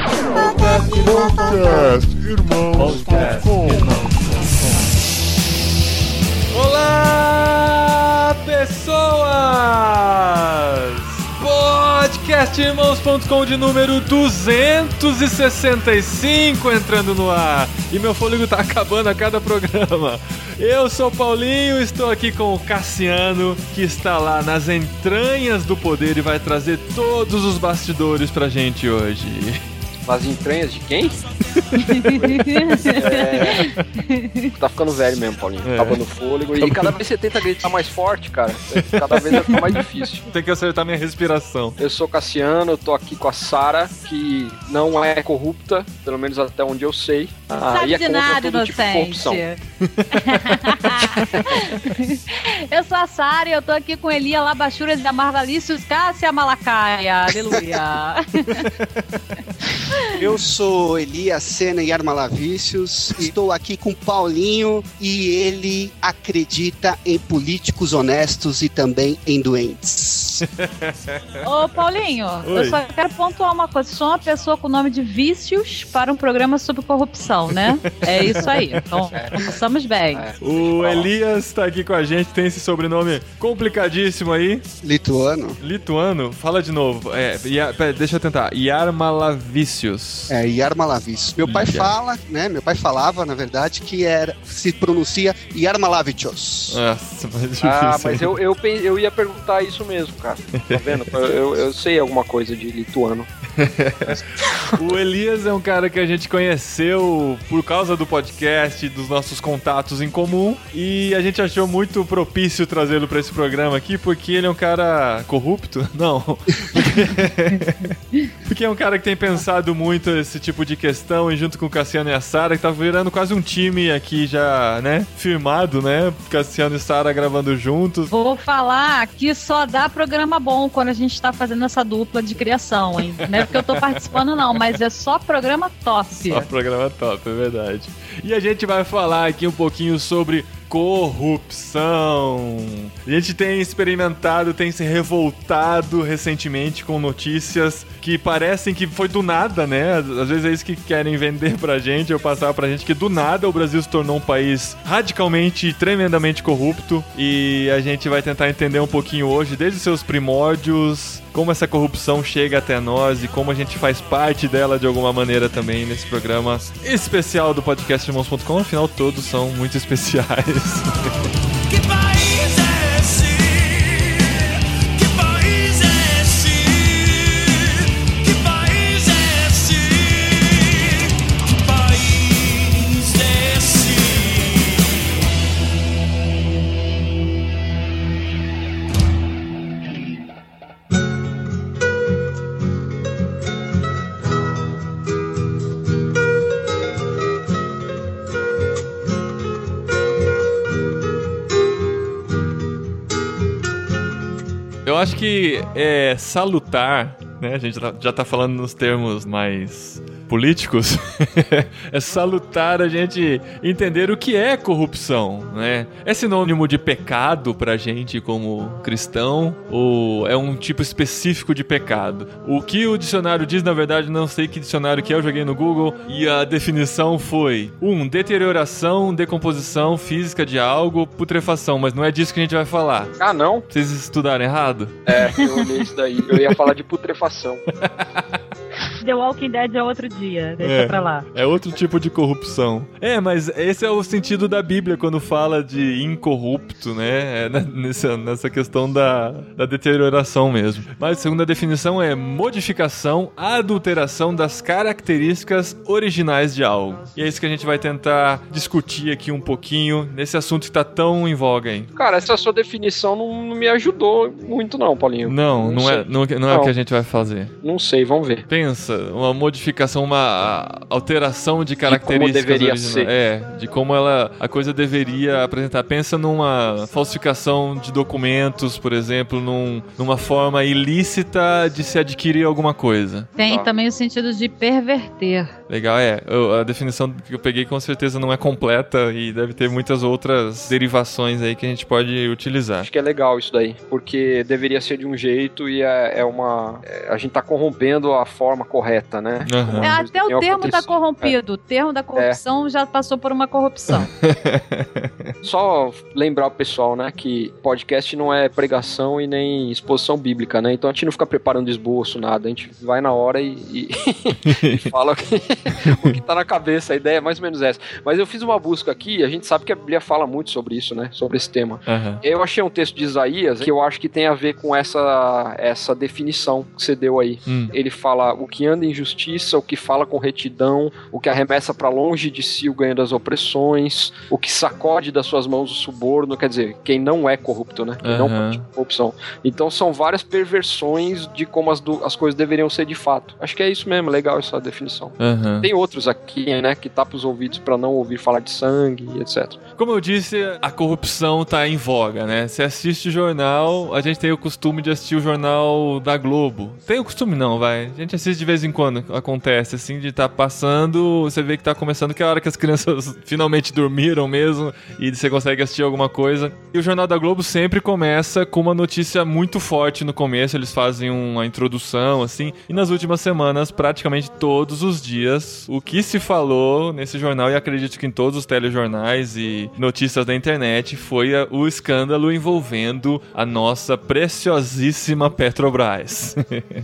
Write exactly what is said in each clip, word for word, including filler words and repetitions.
Podcast Irmãos. Olá, pessoas! podcast irmãos ponto com de número duzentos e sessenta e cinco entrando no ar. E meu fôlego tá acabando a cada programa. Eu sou o Paulinho, estou aqui com o Cassiano, que está lá nas entranhas do poder e vai trazer todos os bastidores pra gente hoje. Nas entranhas de quem? é... Tá ficando velho mesmo, Paulinho. É. Acabando o fôlego. E cada vez você tenta gritar mais forte, cara. Cada vez vai ficar mais difícil. Tem que acertar minha respiração. Eu sou Cassiano, eu tô aqui com a Sara, que não é corrupta, pelo menos até onde eu sei. Ah, sabe e é de nada, todo tipo de corrupção. Eu sou a Sara e eu tô aqui com Elia Labachuras e Amarvalícios Cássia Malacaia. Aleluia. Eu sou Elias Sena e Armalavicius, estou aqui com Paulinho e ele acredita em políticos honestos e também em doentes. Ô Paulinho, Oi. eu só quero pontuar uma coisa, sou uma pessoa com nome de vícios para um programa sobre corrupção, né? É isso aí, então começamos bem. O Elias tá aqui com a gente, tem esse sobrenome complicadíssimo aí. Lituano. Lituano? Fala de novo, é, deixa eu tentar, Yarmalavicius. É, Yarmalavicius. Meu pai Yar. fala, né? Meu pai falava, na verdade, que era, se pronuncia Yarmalavicius. Nossa, mas ah, mas eu, eu, eu ia perguntar isso mesmo, cara. Tá vendo? Eu, eu sei alguma coisa de lituano. O Elias é um cara que a gente conheceu por causa do podcast, dos nossos contatos em comum, e a gente achou muito propício trazê-lo pra esse programa aqui, porque ele é um cara corrupto? Não. Porque, porque é um cara que tem pensado muito esse tipo de questão, e junto com o Cassiano e a Sara, que tá virando quase um time aqui já, né, firmado, né, Cassiano e Sara gravando juntos. Vou falar que só dá programa bom quando a gente tá fazendo essa dupla de criação, hein, não é porque eu tô participando não, mas é só programa top. Só programa top, é verdade. E a gente vai falar aqui um pouquinho sobre corrupção. A gente tem experimentado, tem se revoltado recentemente com notícias que parecem que foi do nada, né? Às vezes é isso que querem vender pra gente, ou passar pra gente, que do nada o Brasil se tornou um país radicalmente, tremendamente corrupto, e a gente vai tentar entender um pouquinho hoje, desde seus primórdios, como essa corrupção chega até nós e como a gente faz parte dela de alguma maneira também nesse programa especial do podcast irmãos ponto com. Afinal, todos são muito especiais. Que país é esse? Que país é esse? Que país é esse? Que país é esse? Eu acho que é salutar, né? A gente já tá falando nos termos mais políticos. É salutar a gente entender o que é corrupção, né? É sinônimo de pecado pra gente como cristão, ou é um tipo específico de pecado? O que o dicionário diz, na verdade, não sei que dicionário que é, eu joguei no Google e a definição foi um, deterioração, decomposição física de algo, putrefação, mas não é disso que a gente vai falar. Ah, não? Vocês estudaram errado? É, eu olhei isso daí. Eu ia falar de putrefação. The Walking Dead é outro dia, deixa é, pra lá. É outro tipo de corrupção. É, mas esse é o sentido da Bíblia quando fala de incorrupto, né? É nessa, nessa questão da, da deterioração mesmo. Mas a segunda definição é modificação, adulteração das características originais de algo. E é isso que a gente vai tentar discutir aqui um pouquinho nesse assunto que tá tão em voga aí. Cara, essa sua definição não, não me ajudou muito não, Paulinho. Não, não, não, é, não, não é não. o que a gente vai fazer. Não sei, vamos ver. Pensa, uma modificação, uma alteração de características de como deveria originais. ser. É, de como ela, a coisa deveria apresentar. Pensa numa falsificação de documentos, por exemplo, num, numa forma ilícita de se adquirir alguma coisa. Tem Tá. também o sentido de perverter. Legal, é. Eu, a definição que eu peguei com certeza não é completa e deve ter muitas outras derivações aí que a gente pode utilizar. Acho que é legal isso daí, porque deveria ser de um jeito e é, é uma... É, a gente tá corrompendo a forma correta correta, né? Aham. É, até o Tem termo tá acontecido. corrompido. O termo da corrupção já passou por uma corrupção. Só lembrar o pessoal, né, que podcast não é pregação e nem exposição bíblica, né? Então a gente não fica preparando esboço, nada. A gente vai na hora e, e, e fala o que, o que tá na cabeça. A ideia é mais ou menos essa. Mas eu fiz uma busca aqui, a gente sabe que a Bíblia fala muito sobre isso, né? Sobre esse tema. Aham. Eu achei um texto de Isaías que eu acho que tem a ver com essa, essa definição que você deu aí. Hum. Ele fala o que anda em justiça, o que fala com retidão, o que arremessa pra longe de si o ganho das opressões, o que sacode das suas mãos o suborno, quer dizer, quem não é corrupto, né? Quem não Aham. pratica corrupção. Então são várias perversões de como as, do- as coisas deveriam ser de fato. Acho que é isso mesmo, legal essa definição. Aham. Tem outros aqui, né, que tapa os ouvidos pra não ouvir falar de sangue e etcétera. Como eu disse, a corrupção tá em voga, né? Você assiste jornal, a gente tem o costume de assistir o jornal da Globo. Tem o costume não, vai. A gente assiste de vez em quando, acontece assim, de tá passando, você vê que tá começando, que é a hora que as crianças finalmente dormiram mesmo, e você consegue assistir alguma coisa. E o jornal da Globo sempre começa com uma notícia muito forte no começo, eles fazem uma introdução, assim, e nas últimas semanas, praticamente todos os dias, o que se falou nesse jornal, e acredito que em todos os telejornais e notícias da internet, foi a- o escândalo envolvendo a nossa preciosíssima Petrobras.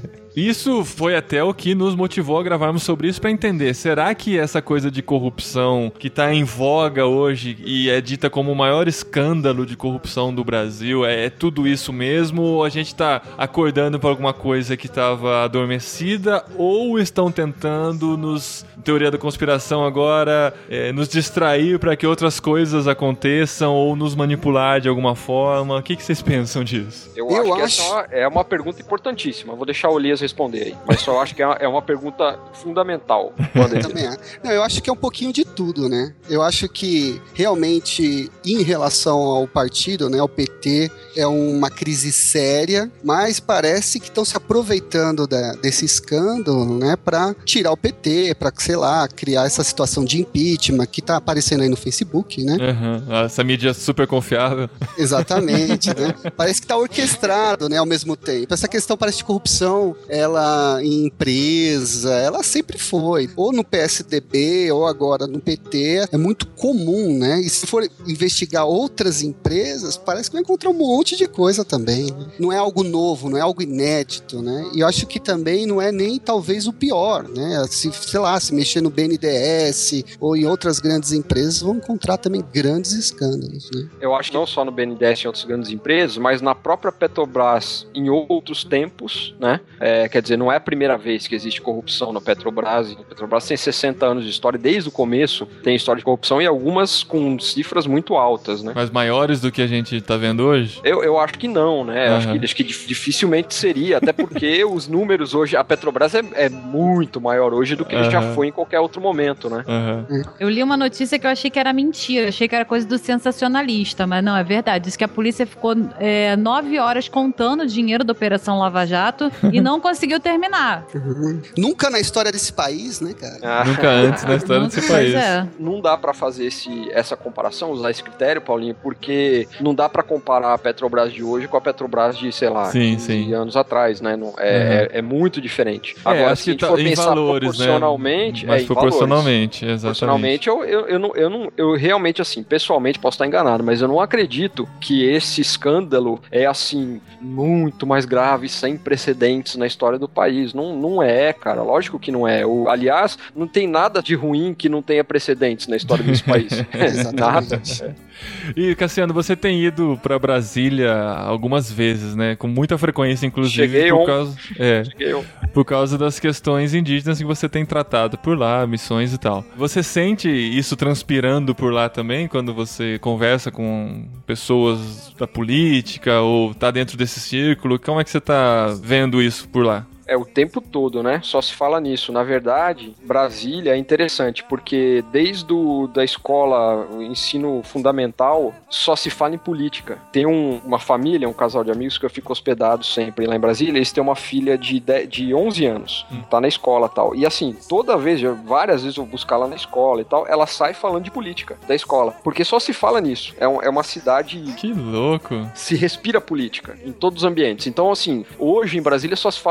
Isso foi até o que nos motivou a gravarmos sobre isso pra entender, será que essa coisa de corrupção que tá em voga hoje e é dita como o maior escândalo de corrupção do Brasil, é, é tudo isso mesmo, ou a gente tá acordando pra alguma coisa que tava adormecida, ou estão tentando nos, teoria da conspiração agora, é, nos distrair pra que outras coisas aconteçam ou nos manipular de alguma forma? O que, que vocês pensam disso? Eu, Eu acho que acho- essa é uma, é uma pergunta importantíssima. Vou deixar o Elias responder aí. Mas só acho que é uma, é uma pergunta fundamental. Manda aí. Também é. Não, eu acho que é um pouquinho de tudo, né? Eu acho que realmente, em relação ao partido, né, ao P T, é uma crise séria, mas parece que estão se aproveitando da- desse escândalo, né, para tirar o P T, para, sei lá, criar essa situação de impeachment que tá aparecendo aí no Facebook, né? Aham, essa mídia super confiável. Exatamente, né? Parece que tá orquestrado, né, ao mesmo tempo. Essa questão parece de corrupção, ela em empresa, ela sempre foi. Ou no P S D B, ou agora no P T, é muito comum, né? E se for investigar outras empresas, parece que vai encontrar um monte de coisa também, né? Não é algo novo, não é algo inédito, né? E eu acho que também não é nem talvez o pior, né? Se, sei lá, se mexer no B N D E S ou em outras grandes empresas, vão encontrar também grandes escândalos, né? Eu acho que não só no B N D E S e em outras grandes empresas, mas na própria Petrobras em outros tempos, né? É, quer dizer, não é a primeira vez que existe corrupção na Petrobras. A Petrobras tem sessenta anos de história, desde o começo tem história de corrupção e algumas com cifras muito altas, né? Mas maiores do que a gente tá vendo hoje? Eu, eu acho que não, né? Uhum. Acho, que, acho que dif- dificilmente seria, até porque os números hoje, a Petrobras é, é muito maior hoje do que Uhum. já foi em qualquer outro momento, né? Aham. Eu li uma notícia que eu achei que era mentira, achei que era coisa do sensacionalista, mas não, é verdade. Diz que a polícia ficou é, nove horas contando o dinheiro da Operação Lava Jato e não conseguiu terminar. Nunca na história desse país, né, cara? Ah, Nunca antes na história desse Pois país. é. não dá pra fazer esse, essa comparação, usar esse critério, Paulinho, porque não dá pra comparar a Petrobras de hoje com a Petrobras de, sei lá, Sim, quinze sim. anos atrás, né? Não, é, Uhum. é, é muito diferente. É, Agora, acho se a que gente tá for em pensar valores, né? proporcionalmente, Mas é, em proporcionalmente, valores. exatamente. Proporcionalmente, eu, eu, eu, não, eu, não, eu realmente, assim, pessoalmente posso estar enganado, mas eu não acredito que esse escândalo é, assim, muito mais grave, sem precedentes na história do país. Não, não é, cara. Lógico que não é. O, aliás, não tem nada de ruim que não tenha precedentes na história desse país. Nada. Exatamente. E, Cassiano, você tem ido pra Brasília algumas vezes, né? Com muita frequência, inclusive, Cheguei por on- causa, é, Eu, por causa das questões indígenas que você tem tratado por lá, missões e tal. Você sente isso transpirando por lá também, quando você conversa com pessoas da política ou tá dentro desse círculo? Como é que você tá vendo isso por lá? É o tempo todo, né? Só se fala nisso. Na verdade, Brasília é interessante, porque desde o, da escola, o ensino fundamental, só se fala em política. Tem um- uma família, um casal de amigos que eu fico hospedado sempre lá em Brasília, eles têm uma filha de, de, de onze anos, tá na escola e tal. E assim, toda vez, eu- várias vezes eu vou buscar lá na escola e tal, ela sai falando de política da escola, porque só se fala nisso. É, um- é uma cidade... Que louco! Se respira política em todos os ambientes. Então, assim, hoje em Brasília só se fala nisso.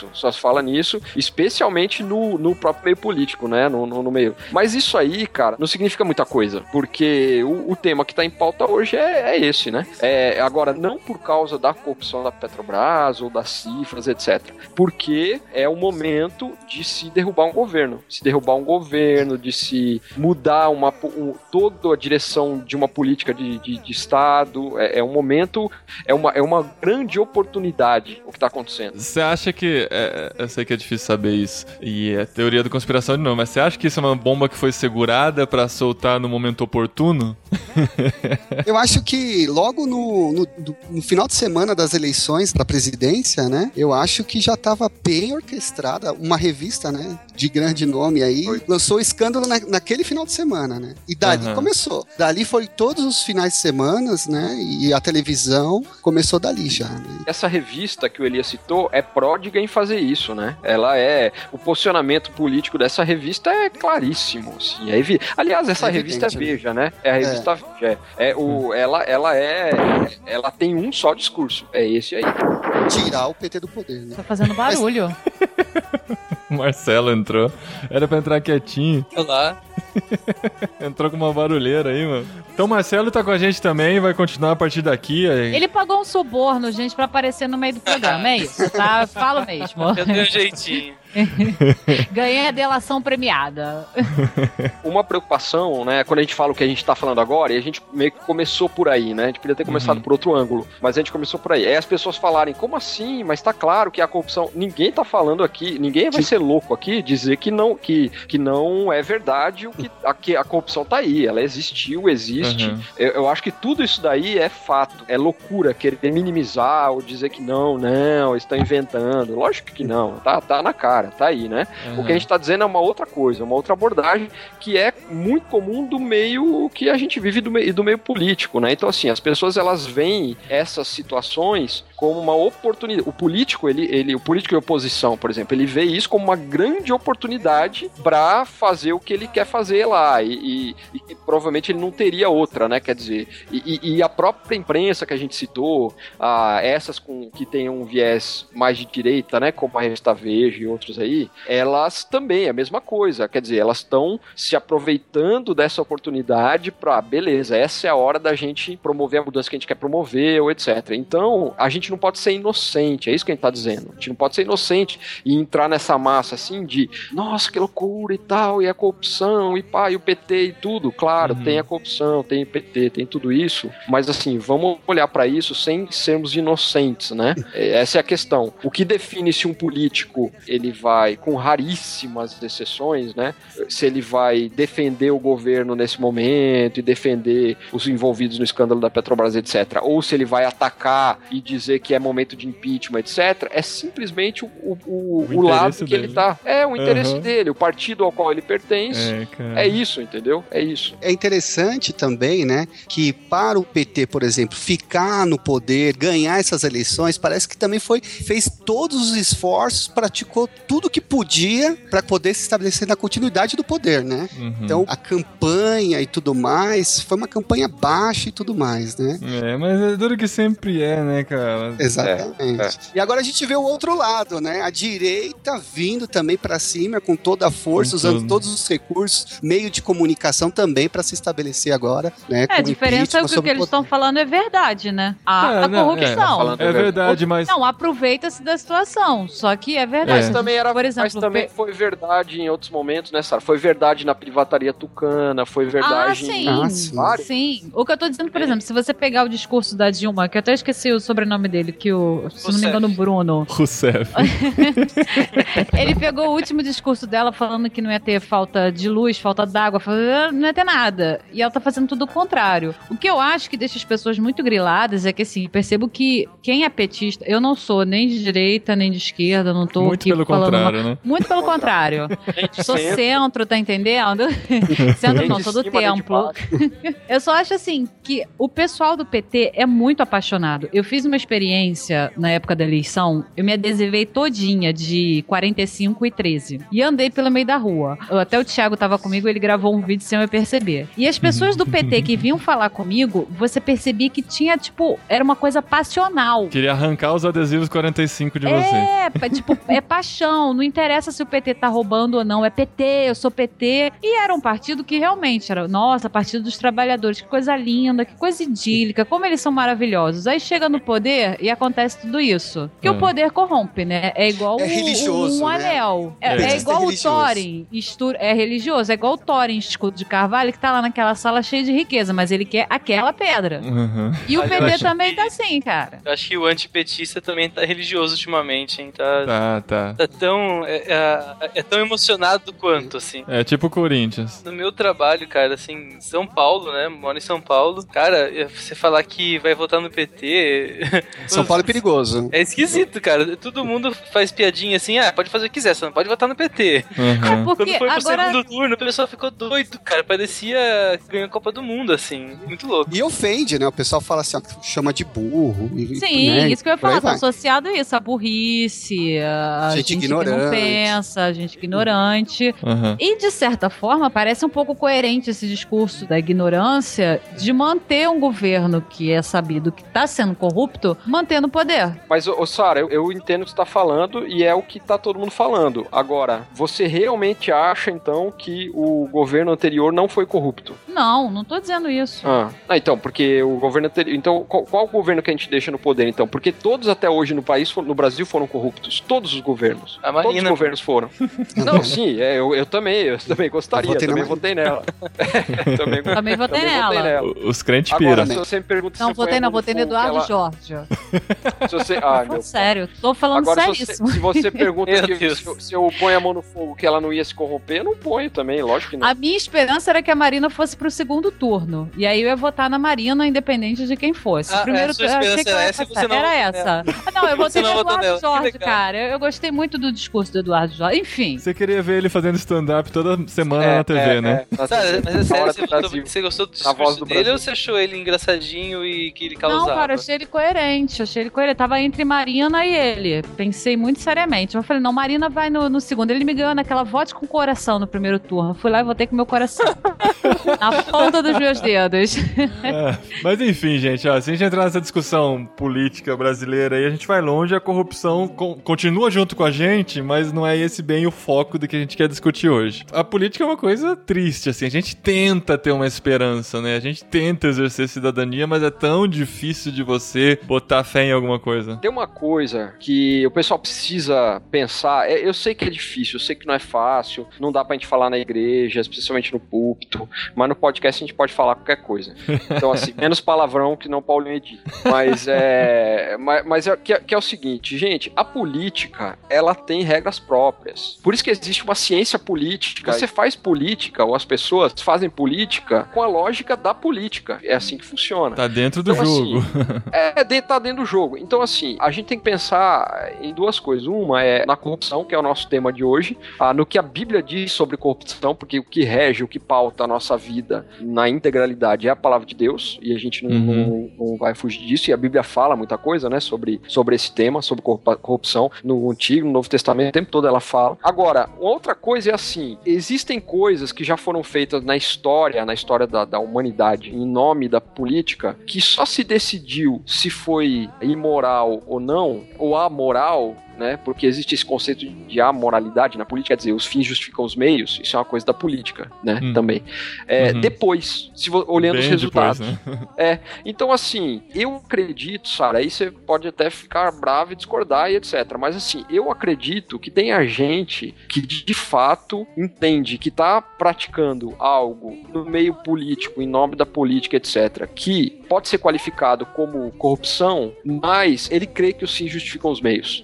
só se fala nisso, especialmente no, no próprio meio político, né, no, no, no meio. Mas isso aí, cara, não significa muita coisa, porque o, o tema que tá em pauta hoje é, é esse, né? É, agora, não por causa da corrupção da Petrobras ou das cifras, etcétera, porque é o momento de se derrubar um governo, se derrubar um governo, de se mudar uma, um, toda a direção de uma política de, de, de Estado, é, é um momento, é uma, é uma grande oportunidade o que tá acontecendo. Você acha que, é, eu sei que é difícil saber isso, e é teoria da conspiração de novo, mas você acha que isso é uma bomba que foi segurada pra soltar no momento oportuno? Eu acho que logo no, no, no final de semana das eleições para a presidência, né? Eu acho que já estava bem orquestrada uma revista, né? De grande nome aí, foi. Lançou o escândalo na, naquele final de semana, né? E dali uhum. começou. Dali foi todos os finais de semana, né? E a televisão começou dali já, né? Essa revista que o Elias citou é pródiga em fazer isso, né? Ela é... O posicionamento político dessa revista é claríssimo, assim. É evi... Aliás, essa é revista é Veja, né? É a revista é. Veja. É, o, ela, ela é... Ela tem um só discurso. É esse aí. Tirar o P T do poder, né? Tá fazendo barulho. O Marcelo entrou. Era pra entrar quietinho. Olá. Entrou com uma barulheira aí, mano. Então o Marcelo tá com a gente também, vai continuar a partir daqui. Aí. Ele pagou um suborno, gente, pra aparecer no meio do programa, é isso? Tá? Falo mesmo. Eu tenho um jeitinho. Ganhei a delação premiada. Uma preocupação, né, quando a gente fala o que a gente tá falando agora, e a gente meio que começou por aí, né, a gente podia ter começado uhum. por outro ângulo, mas a gente começou por aí. Aí as pessoas falarem, como assim? Mas tá claro que a corrupção, ninguém tá falando aqui, ninguém vai ser louco aqui dizer que não, que, que não é verdade o que a, que a corrupção tá aí, ela existiu, existe. Uhum. Eu, eu acho que tudo isso daí é fato, é loucura querer minimizar ou dizer que não, não, estão inventando. Lógico que não, tá, tá na cara. Tá aí, né? Uhum. O que a gente tá dizendo é uma outra coisa, uma outra abordagem que é muito comum do meio que a gente vive do meio, do meio político, né? Então, assim, as pessoas, elas veem essas situações como uma oportunidade. O político, ele, ele, o político de oposição, por exemplo, ele vê isso como uma grande oportunidade pra fazer o que ele quer fazer lá e, e, e provavelmente ele não teria outra, né? Quer dizer, e, e a própria imprensa que a gente citou, ah, essas com, que tem um viés mais de direita, né? Como a revista Veja e outros aí, elas também, é a mesma coisa, quer dizer, elas estão se aproveitando dessa oportunidade pra, beleza, essa é a hora da gente promover a mudança que a gente quer promover, ou etcétera. Então, a gente não pode ser inocente, é isso que a gente tá dizendo, a gente não pode ser inocente e entrar nessa massa assim de, nossa, que loucura e tal, e a corrupção, e pá, e o P T e tudo, claro, uhum. tem a corrupção, tem o P T, tem tudo isso, mas assim, vamos olhar pra isso sem sermos inocentes, né? Essa é a questão. O que define se um político, ele vai, com raríssimas exceções, né, se ele vai defender o governo nesse momento e defender os envolvidos no escândalo da Petrobras, etcétera, ou se ele vai atacar e dizer que é momento de impeachment, etcétera, é simplesmente o, o, o, o, o lado que dele. Ele tá. É o interesse uhum. dele, o partido ao qual ele pertence. É, é isso, entendeu? É isso. É interessante também, né, que para o P T, por exemplo, ficar no poder, ganhar essas eleições, parece que também foi, fez todos os esforços, praticou tudo que podia para poder se estabelecer na continuidade do poder, né? Uhum. Então, a campanha e tudo mais, foi uma campanha baixa e tudo mais, né? É, mas é duro que sempre é, né, cara? Exatamente. É, é. E agora a gente vê o outro lado, né? A direita vindo também para cima com toda a força, com usando tudo. Todos os recursos, meio de comunicação também para se estabelecer agora, né? É, a diferença é que o que eles estão falando é verdade, né? A, é, a não, corrupção. É, é verdade, mas... Não, aproveita-se da situação, só que é verdade. Mas também era, por exemplo, mas também foi verdade em outros momentos, né, Sara? Foi verdade na privataria tucana, foi verdade ah, sim. em... Ah, sim. vários. Sim. O que eu tô dizendo, por exemplo, se você pegar o discurso da Dilma, que eu até esqueci o sobrenome dele, que o, se não me engano, o Bruno. Rousseff. Ele pegou o último discurso dela falando que não ia ter falta de luz, falta d'água, não ia ter nada. E ela tá fazendo tudo o contrário. O que eu acho que deixa as pessoas muito griladas é que, assim, percebo que quem é petista, eu não sou nem de direita, nem de esquerda, não tô muito aqui pelo falando contrário, uma... né? Muito pelo contrário. Sou centro, tá entendendo? Centro não, sou do templo. Eu só acho, assim, que o pessoal do P T é muito apaixonado. Eu fiz uma experiência experiência na época da eleição, eu me adesivei todinha de quarenta e cinco e treze. E andei pelo meio da rua. Eu, até o Thiago tava comigo, ele gravou um vídeo sem eu perceber. E as pessoas do P T que vinham falar comigo, você percebia que tinha, tipo, era uma coisa passional. Queria arrancar os adesivos quarenta e cinco de você. É, pa- tipo, é paixão. Não interessa se o P T tá roubando ou não. É P T, eu sou P T. E era um partido que realmente era, nossa, Partido dos Trabalhadores. Que coisa linda, que coisa idílica. Como eles são maravilhosos. Aí chega no poder e acontece tudo isso. Que É. o poder corrompe, né? É igual É o- religioso, um né? anel. É, É. é igual É o religioso. Thorin. Estu- é religioso. É igual o Thorin, escudo de carvalho, que tá lá naquela sala cheia de riqueza. Mas ele quer aquela pedra. Uhum. E o Olha, eu P T acho também que- tá assim, cara. Eu acho que o antipetista também tá religioso ultimamente, hein? Tá, Tá, tá. tá tão. É, é- é tão emocionado quanto, assim. É tipo o Corinthians. No meu trabalho, cara, assim, em São Paulo, né? Moro em São Paulo. Cara, você falar que vai votar no P T. São Paulo é perigoso. É esquisito, cara. Todo mundo faz piadinha assim, ah, pode fazer o que quiser, só não pode votar no P T. Uhum. Quando Porque foi pro agora... segundo turno, o pessoal ficou doido, cara. Parecia que ganhou a Copa do Mundo, assim. Muito louco. E ofende, né? O pessoal fala assim, ó, chama de burro. E, Sim, né? isso que eu ia Por aí falar, tá vai. associado a isso, a burrice, a Gente gente, que não ignorante. pensa, a gente ignorante. Uhum. E, de certa forma, parece um pouco coerente esse discurso da ignorância de manter um governo que é sabido que está sendo corrupto, mantendo o poder. Mas, ô, ô, Sara, eu, eu entendo o que você tá falando e é o que tá todo mundo falando. Agora, você realmente acha, então, que o governo anterior não foi corrupto? Não, não tô dizendo isso. Ah, ah, então, porque o governo anterior... Então, qual, qual o governo que a gente deixa no poder, então? Porque todos até hoje no país, no Brasil, foram corruptos. Todos os governos. A Todos os Marina. governos foram. Não, sim, é, eu, eu também, eu também gostaria, Eu votei na também votei nela. também, Também votei nela. O- Os crentes Agora, piram. se você me pergunta se Não, você põe votei a não, mão no votei no fogo que Eduardo ela- Jorge. Se você... Ah, Tô meu sério, tô falando Agora, se sério você, se você pergunta Meu que, Deus. se, eu- se eu ponho a mão no fogo que ela não ia se corromper, eu não ponho também, lógico que não. A minha esperança era que a Marina fosse pro segundo turno. E aí eu ia votar na Marina, independente de quem fosse. Ah, Primeiro é, sua eu achei esperança que eu era ia essa e passar. você não Era votou essa. Ah, não, eu Você votei no não votou Eduardo nela. Que Jorge, legal. cara. Eu, eu gostei muito do discurso do Eduardo Jorge. Enfim. Você queria ver ele fazendo stand-up toda semana É, na T V, é, né? é, na Tá, T V, mas é na sério, hora você, do votou- Brasil. você gostou do Na voz discurso do dele Brasil. ou você achou ele engraçadinho e que ele causava? Não, cara, eu achei ele coerente. Achei ele coerente. Tava entre Marina e ele. Pensei muito seriamente. Eu falei, não, Marina vai no, no segundo. Ele me ganhou naquela vote com coração no primeiro turno. Eu fui lá e votei com meu coração. Na ponta dos meus dedos. É, mas enfim, gente, ó, se a gente entrar nessa discussão política brasileira aí, a gente vai longe, a corrupção con- continua junto com a gente, mas não é esse bem o foco do que a gente quer discutir hoje. A política é uma coisa triste, assim, a gente tenta ter uma esperança, né? A gente tenta exercer cidadania, mas é tão difícil de você botar fé em alguma coisa. Tem uma coisa que o pessoal precisa pensar, é, eu sei que é difícil, eu sei que não é fácil, não dá pra gente falar na igreja, especialmente no púlpito, mas no podcast a gente pode falar qualquer coisa. Então, assim, menos palavrão que não Paulinho Edith. Mas é. Mas, mas é, que, é, que é o seguinte, gente, a política, ela tem regras próprias. Por isso que existe uma ciência política. Você faz política, ou as pessoas fazem política com a lógica da política. É assim que funciona. Tá dentro do Então, jogo. assim, é, de- tá dentro do jogo. Então, assim, a gente tem que pensar em duas coisas. Uma é na corrupção, que é o nosso tema de hoje, ah, no que a Bíblia diz sobre corrupção, porque o que rege, o que pauta a nossa vida na integralidade é a palavra de Deus, e a gente não, Uhum. não, não vai fugir disso, e a Bíblia fala muita coisa, né, sobre, sobre esse tema, sobre corrupa- corrupção, no Antigo, no Novo Testamento, o tempo todo ela fala. Agora, outra coisa é assim, existem coisas que já foram feitas na história, na história da, da humanidade, em nome da política, que só se decidiu se foi imoral ou não, ou amoral, né? Porque existe esse conceito de amoralidade na política, quer dizer, os fins justificam os meios, isso é uma coisa da política, né? Hum. Também. É, Uhum. Depois, se vo- olhando Bem os resultados. depois, né? É, então assim, eu acredito, Sara, aí você pode até ficar bravo e discordar e etcétera. Mas assim, eu acredito que tem a gente que de fato entende que tá praticando algo no meio político, em nome da política, etcétera, que pode ser qualificado como corrupção, mas ele crê que os fins justificam os meios. Ele crê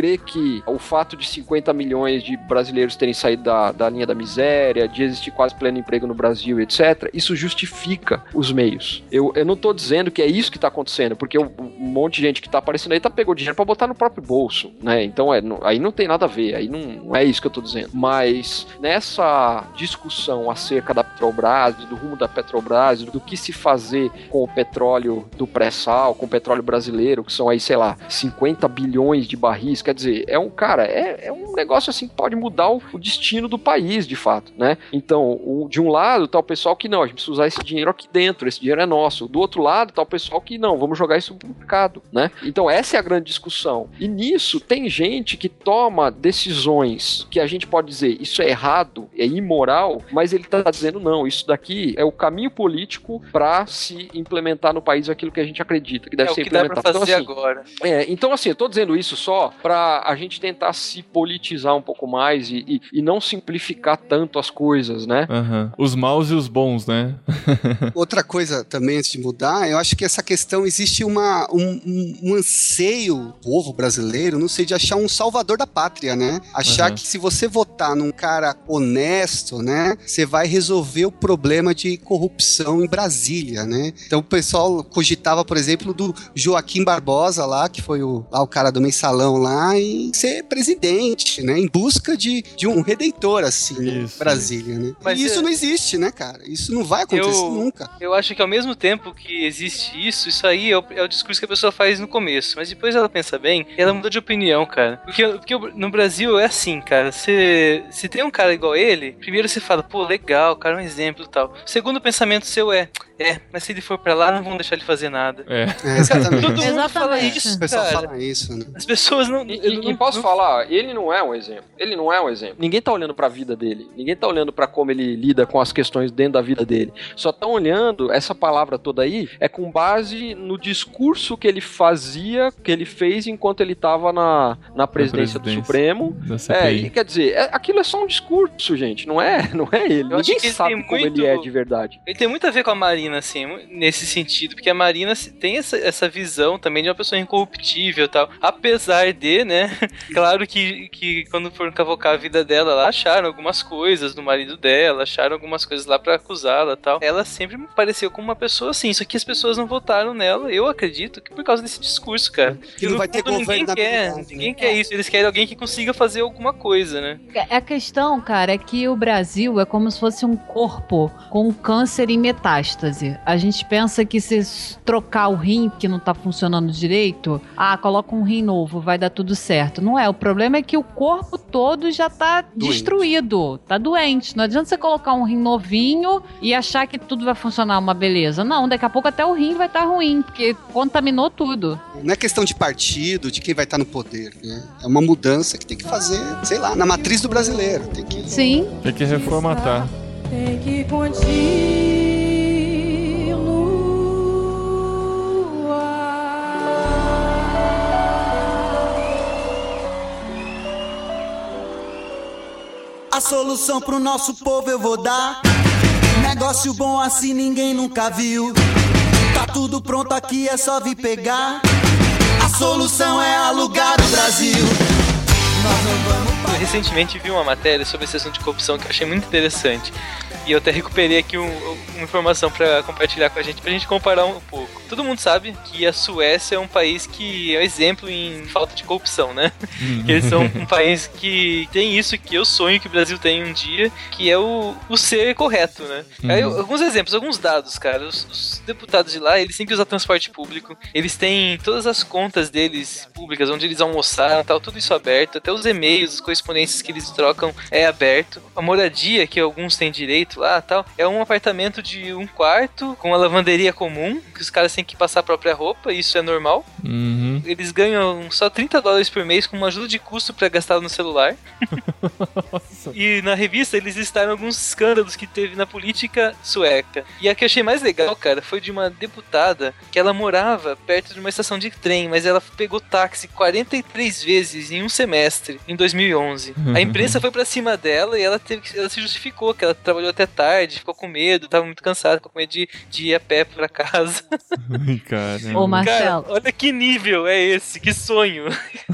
crer que o fato de cinquenta milhões de brasileiros terem saído da, da linha da miséria, de existir quase pleno emprego no Brasil, etcétera, isso justifica os meios. Eu, eu não tô dizendo que é isso que tá acontecendo, porque um monte de gente que tá aparecendo aí tá pegando dinheiro pra botar no próprio bolso, né? Então é, não, aí não tem nada a ver, aí não, não é isso que eu tô dizendo. Mas nessa discussão acerca da Petrobras, do rumo da Petrobras, do que se fazer com o petróleo do pré-sal, com o petróleo brasileiro, que são aí, sei lá, cinquenta bilhões de barris, quer dizer, é um, cara, é, é um negócio assim que pode mudar o, o destino do país, de fato, né? Então, o, de um lado tá o pessoal que não, a gente precisa usar esse dinheiro aqui dentro, esse dinheiro é nosso. Do outro lado tá o pessoal que não, vamos jogar isso no mercado, né? Então, essa é a grande discussão. E nisso, tem gente que toma decisões que a gente pode dizer, isso é errado, é imoral, mas ele tá dizendo, não, isso daqui é o caminho político para se implementar no país aquilo que a gente acredita que deve é ser o que dá implementado. pra fazer então, assim, agora. É, então assim, eu tô dizendo isso só pra a gente tentar se politizar um pouco mais e, e, e não simplificar tanto as coisas, né? Uhum. Os maus e os bons, né? Outra coisa também, antes de mudar, eu acho que essa questão, existe uma, um, um, um anseio, povo brasileiro, não sei, de achar um salvador da pátria, né? Achar Uhum. que se você votar num cara honesto, né, você vai resolver o problema de corrupção em Brasília, né? Então o pessoal cogitava, por exemplo, do Joaquim Barbosa lá, que foi o, lá, o cara do mensalão lá, e ser presidente, né? Em busca de, de um redentor, assim, em Isso, Brasília, né? Mas e isso eu- não existe, né, cara? Isso não vai acontecer Eu- nunca. Eu acho que ao mesmo tempo que existe isso, isso aí é o, é o discurso que a pessoa faz no começo. Mas depois ela pensa bem e ela muda de opinião, cara. Porque, porque no Brasil é assim, cara. Se, se tem um cara igual ele, primeiro você fala, pô, legal, o cara é um exemplo e tal. O segundo pensamento seu é, é, mas se ele for pra lá, não vão deixar ele fazer nada. É. É, exatamente. Todo mundo Exatamente. fala O isso, pessoal cara. fala isso, né? As pessoas não... E, eu e- não- e posso não- falar, ele não é um exemplo. Ele não é um exemplo. Ninguém tá olhando pra vida dele. Ninguém tá olhando pra como ele lida com as questões dentro da vida dele. Só estão olhando, essa palavra toda aí é com base no discurso que ele fazia, que ele fez enquanto ele tava na, na presidência do presidência. Supremo. Da C É, P e I. quer dizer, é- aquilo é só um discurso, gente. Não é, não é ele. Eu acho Ninguém que ele sabe tem como muito- ele é de verdade. Ele tem muito a ver com a Marina, assim, nesse sentido, porque a Marina se- tem essa, essa visão também de uma pessoa incorruptível e tal. Apesar de, né, claro que, que quando foram cavocar a vida dela lá, acharam algumas coisas do marido dela, acharam algumas coisas lá pra acusá-la e tal. Ela sempre me pareceu como uma pessoa assim, só que as pessoas não votaram nela, eu acredito que por causa desse discurso, cara. Que E não no vai ter fundo, ninguém quer, governabilidade, ninguém né? quer isso, eles querem alguém que consiga fazer alguma coisa, né? A questão, cara, é que o Brasil é como se fosse um corpo com câncer em metástase. A gente pensa que se s- trocar o rim que não tá funcionando direito, ah, coloca um rim novo, vai dar tudo certo. Não é, o problema é que o corpo todo já tá destruído, tá doente. Não adianta você colocar um rim novinho e achar que tudo vai funcionar uma beleza. Não, daqui a pouco até o rim vai estar ruim, porque contaminou tudo. Não é questão de partido, de quem vai estar no poder, né? É uma mudança que tem que fazer, sei lá, na matriz do brasileiro. Tem que... Sim. Tem que reformatar. Tem que continuar. A solução pro nosso povo eu vou dar. Negócio bom assim ninguém nunca viu. Tá tudo pronto aqui, é só vir pegar. A solução é alugar o Brasil. Nós não vamos Eu recentemente vi uma matéria sobre esse assunto de corrupção que eu achei muito interessante. E eu até recuperei aqui um- uma informação pra compartilhar com a gente, pra gente comparar um pouco. Todo mundo sabe que a Suécia é um país que é um exemplo em falta de corrupção, né? Que eles são um país que tem isso que eu sonho que o Brasil tenha um dia, que é o, o ser correto, né? Uhum. Aí, alguns exemplos, alguns dados, cara. Os, os deputados de lá, eles têm que usar transporte público. Eles têm todas as contas deles públicas, onde eles almoçaram e tal, tudo isso aberto. Até os e-mails, as correspondências que eles trocam é aberto. A moradia, que alguns têm direito lá tal, é um apartamento de um quarto com uma lavanderia comum, que os caras têm que passar a própria roupa, isso é normal. Uhum. Eles ganham só trinta dólares por mês com uma ajuda de custo pra gastar no celular. Nossa. E na revista eles listaram alguns escândalos que teve na política sueca. E a que eu achei mais legal, cara, foi de uma deputada que ela morava perto de uma estação de trem, mas ela pegou táxi quarenta e três vezes em um semestre, em dois mil e onze. A imprensa foi pra cima dela e ela, teve, ela se justificou, que ela trabalhou até tarde, ficou com medo, tava muito cansada, ficou com medo de, de ir a pé pra casa. Ai, cara. Ô, Marcelo. Cara, olha que nível é esse, que sonho.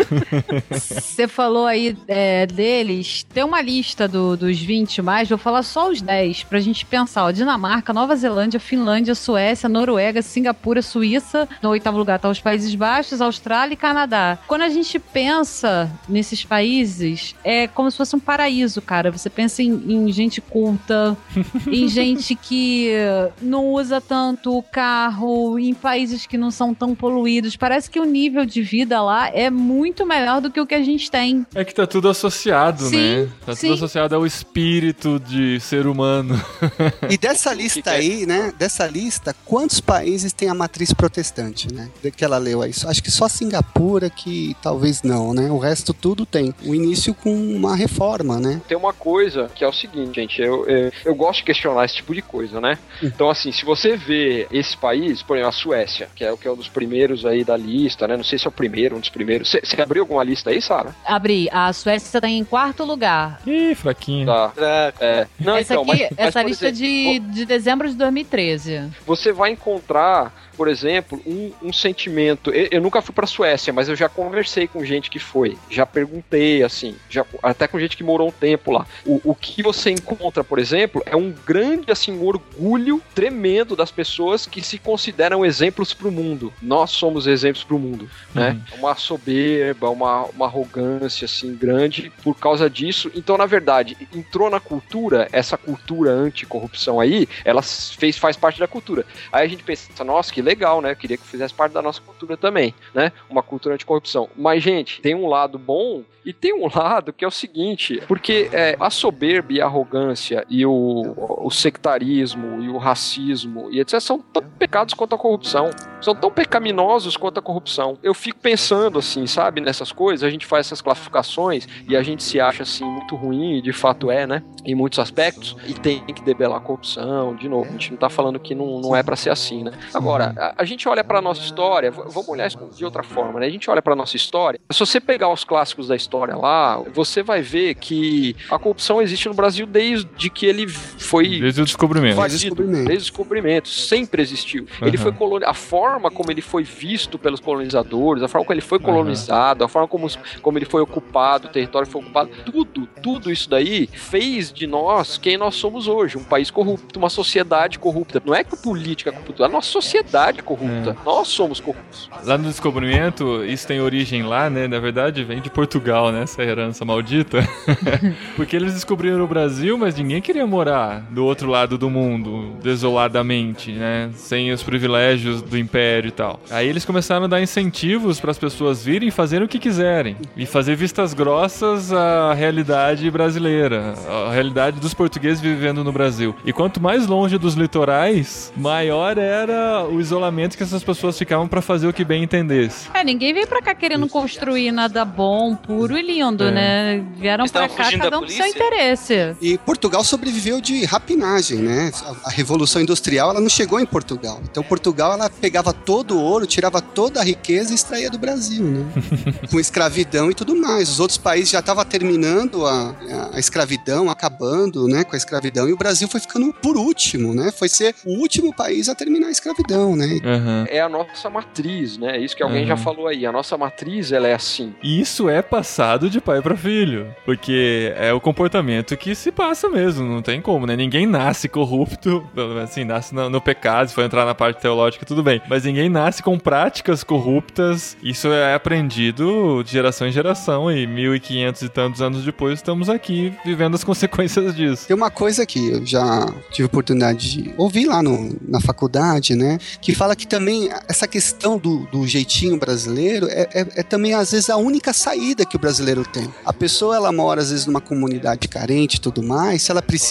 Você falou aí é, deles, tem uma lista do, dos vinte mais, vou falar só os dez, pra gente pensar, ó, Dinamarca, Nova Zelândia, Finlândia, Suécia, Noruega, Singapura, Suíça, no oitavo lugar tá os Países Baixos, Austrália e Canadá. Quando a gente pensa nesses países, é como se fosse um paraíso, cara, você pensa em, em gente culta, em gente que não usa tanto carro, em países que não são tão poluídos, parece que o nível de vida lá é muito melhor do que o que a gente tem. É que tá tudo associado, Sim, né? Tá sim. tudo associado ao espírito de ser humano. E dessa lista aí, né? Dessa lista, quantos países tem a matriz protestante, né? Que ela leu aí. Acho que só Singapura que talvez não, né? O resto tudo tem. O início com uma reforma, né? Tem uma coisa que é o seguinte, gente, eu, eu, eu gosto de questionar esse tipo de coisa, né? Então, assim, se você vê esse país, por exemplo, a Suécia, que é, que é um dos primeiros aí da lista, né? Não sei se é o primeiro, um dos primeiros. Você, você abriu alguma lista aí, Sara? Abri, a Suécia tá em quarto lugar. Ih, fraquinho. Tá. É. Não, essa então, aqui, mas, mas, essa por lista exemplo, de, de dezembro de dois mil e treze. você vai encontrar, por exemplo, um, um sentimento. Eu, eu nunca fui pra Suécia, mas eu já conversei com gente que foi. Já perguntei, assim, já, até com gente que morou um tempo lá. O, o que você encontra, por exemplo, é um grande, assim, orgulho tremendo das pessoas que se consideram exemplos pro mundo. Nós somos exemplos pro mundo, né? Uhum. Uma soberba, uma, uma arrogância, assim, grande por causa disso. Então, na verdade, entrou na cultura, essa cultura anticorrupção aí, ela fez, faz parte da cultura. Aí a gente pensa, nossa, que legal, né? Eu queria que fizesse parte da nossa cultura também, né? Uma cultura anticorrupção. Mas, gente, tem um lado bom e tem um lado que é o seguinte, porque é, a soberba e a arrogância e o, o sectarismo e o racismo e etcétera são tão pecados quanto a corrupção. São tão pecaminosos quanto a corrupção. Eu fico pensando, assim, sabe, nessas coisas, a gente faz essas classificações e a gente se acha, assim, muito ruim, e de fato é, né? Em muitos aspectos, e tem que debelar a corrupção, de novo, a gente não tá falando que não, não é pra ser assim, né? Agora, a, a gente olha pra nossa história, v- vamos olhar isso de outra forma, né? A gente olha pra nossa história, se você pegar os clássicos da história lá, você vai ver que a corrupção existe no Brasil desde que ele foi Desde o descobrimento. invadido, descobrimento. desde o descobrimento, sempre existiu. Ele Uhum. foi coloni... A forma como ele foi visto pelos colonizadores, a forma como ele foi colonizado, a forma como, os- como ele foi ocupado, o território foi ocupado, tudo, tudo isso daí fez de nós quem nós somos hoje, um país corrupto, uma sociedade corrupta. Não é que a política é corrupta, a nossa sociedade é corrupta. Nós somos corruptos. Lá no descobrimento, isso tem origem lá, né? Na verdade, vem de Portugal, né? Essa herança maldita. Porque eles descobriram o Brasil, mas ninguém queria morar do outro lado do mundo, desoladamente, né? Sem os privilégios do império e tal. Aí eles começaram a dar incentivos para as pessoas virem e fazerem o que quiserem. E fazer vistas grossas à realidade brasileira, a realidade dos portugueses vivendo no Brasil. E quanto mais longe dos litorais, maior era o isolamento que essas pessoas ficavam para fazer o que bem entendesse. É, ninguém veio pra cá querendo construir nada bom, puro e lindo, É. né? Vieram Eles pra estavam cá fugindo cada da um com seu polícia? interesse. E Portugal sobreviveu de rapinagem, né? A- A Revolução Industrial, ela não chegou em Portugal. Então Portugal, ela pegava todo o ouro, tirava toda a riqueza e extraía do Brasil, né? Com escravidão e tudo mais. Os outros países já estavam terminando a, a escravidão, acabando, né, com a escravidão, e o Brasil foi ficando por último, né? Foi ser o último país a terminar a escravidão, né? Aham. É a nossa matriz, né? Isso que alguém Uhum. já falou aí. A nossa matriz, ela é assim. E isso é passado de pai para filho, porque é o comportamento que se passa mesmo, não tem como, né? Ninguém nasce corrupto, assim, nasce no, no pecado, se for entrar na parte teológica, tudo bem, mas ninguém nasce com práticas corruptas, isso é aprendido de geração em geração, e mil e quinhentos e tantos anos depois estamos aqui vivendo as consequências disso. Tem uma coisa que eu já tive oportunidade de ouvir lá no, na faculdade, né? Que fala que também essa questão do, do jeitinho brasileiro é, é, é também, às vezes, a única saída que o brasileiro tem. A pessoa, ela mora, às vezes, numa comunidade carente e tudo mais, se ela precisa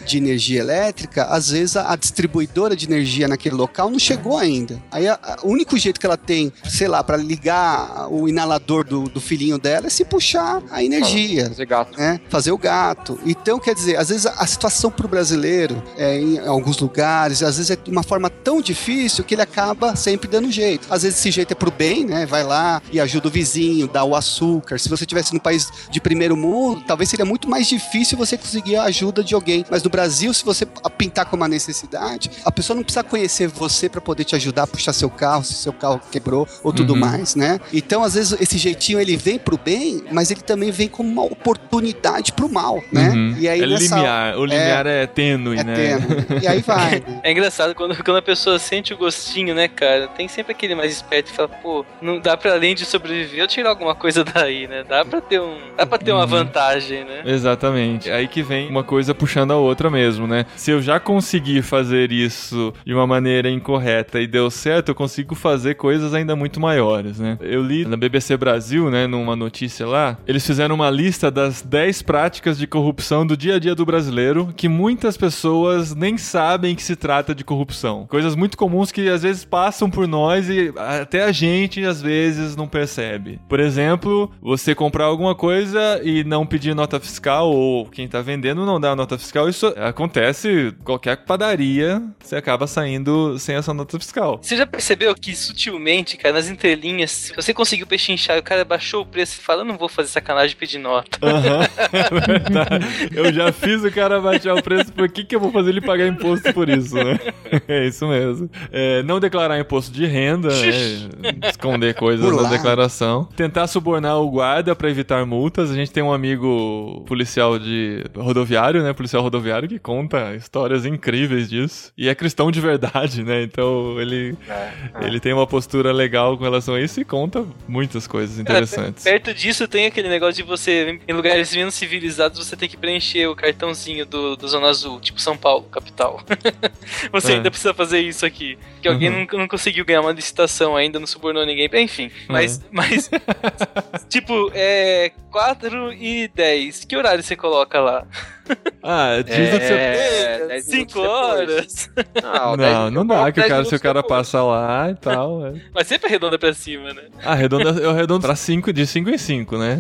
de energia elétrica, às vezes a, a distribuidora de energia naquele local não chegou ainda. Aí a, a, o único jeito que ela tem, sei lá, para ligar o inalador do, do filhinho dela é se puxar a energia. Fazer gato. Né? Fazer o gato. Então, quer dizer, às vezes a, a situação pro brasileiro, é, em alguns lugares, às vezes é de uma forma tão difícil que ele acaba sempre dando jeito. Às vezes esse jeito é pro bem, né? Vai lá e ajuda o vizinho, dá o açúcar. Se você estivesse num país de primeiro mundo, talvez seria muito mais difícil você conseguir a ajuda de alguém. Mas no Brasil, se você pintar com uma necessidade, a pessoa não precisa conhecer você para poder te ajudar a puxar seu carro, se seu carro quebrou ou tudo Uhum. mais, né? Então, às vezes, esse jeitinho, ele vem pro bem, mas ele também vem como uma oportunidade pro mal, né? Uhum. E aí, é nessa... limiar. O limiar é, é tênue, É né? tênue. E aí vai, né? É engraçado quando, quando a pessoa sente o gostinho, né, cara? Tem sempre aquele mais esperto que fala, pô, não dá pra além de sobreviver eu tirar alguma coisa daí, né? Dá pra ter um, dá pra ter uma Uhum. vantagem, né? Exatamente. Aí que vem uma coisa puxando a outra mesmo, né? Se eu já consegui fazer isso de uma maneira incorreta e deu certo, eu consigo fazer coisas ainda muito maiores, né? Eu li na B B C Brasil, né, numa notícia lá, eles fizeram uma lista das dez práticas de corrupção do dia a dia do brasileiro que muitas pessoas nem sabem que se trata de corrupção. Coisas muito comuns que às vezes passam por nós e até a gente às vezes não percebe. Por exemplo, você comprar alguma coisa e não pedir nota fiscal, ou quem tá vendendo não dá nota fiscal, isso acontece em qualquer padaria, você acaba saindo sem essa nota fiscal. Você já percebeu que sutilmente, cara, nas entrelinhas, se você conseguiu pechinchar e o cara baixou o preço e fala, eu não vou fazer sacanagem de pedir nota. Aham, é verdade. Eu já fiz o cara baixar o preço, por que que eu vou fazer ele pagar imposto por isso, né? É isso mesmo. É, não declarar imposto de renda, né? Esconder coisas Burlar. na declaração. Tentar subornar o guarda pra evitar multas. A gente tem um amigo policial de rodoviário, né? Policial rodoviário que conta histórias incríveis disso. E é cristão de verdade, né? Então ele, É, é. ele tem uma postura legal com relação a isso e conta muitas coisas Cara, interessantes. perto disso tem aquele negócio de você, em lugares menos civilizados, você tem que preencher o cartãozinho do, do Zona Azul, tipo São Paulo, capital. Você É. ainda precisa fazer isso aqui. Que alguém Uhum. não, não conseguiu ganhar uma licitação ainda, não subornou ninguém. Enfim, mas, mas tipo, é quatro e dez. Que horário você coloca lá? Ah, diz o que você... É, dez minutos cinco depois. horas? Não, dez Não, não minutos- dá, que o dez cara, se o minutos cara depois. passa lá e tal. É. Mas sempre arredonda pra cima, né? Ah, arredonda, eu arredondo pra cinco, de cinco em cinco, né?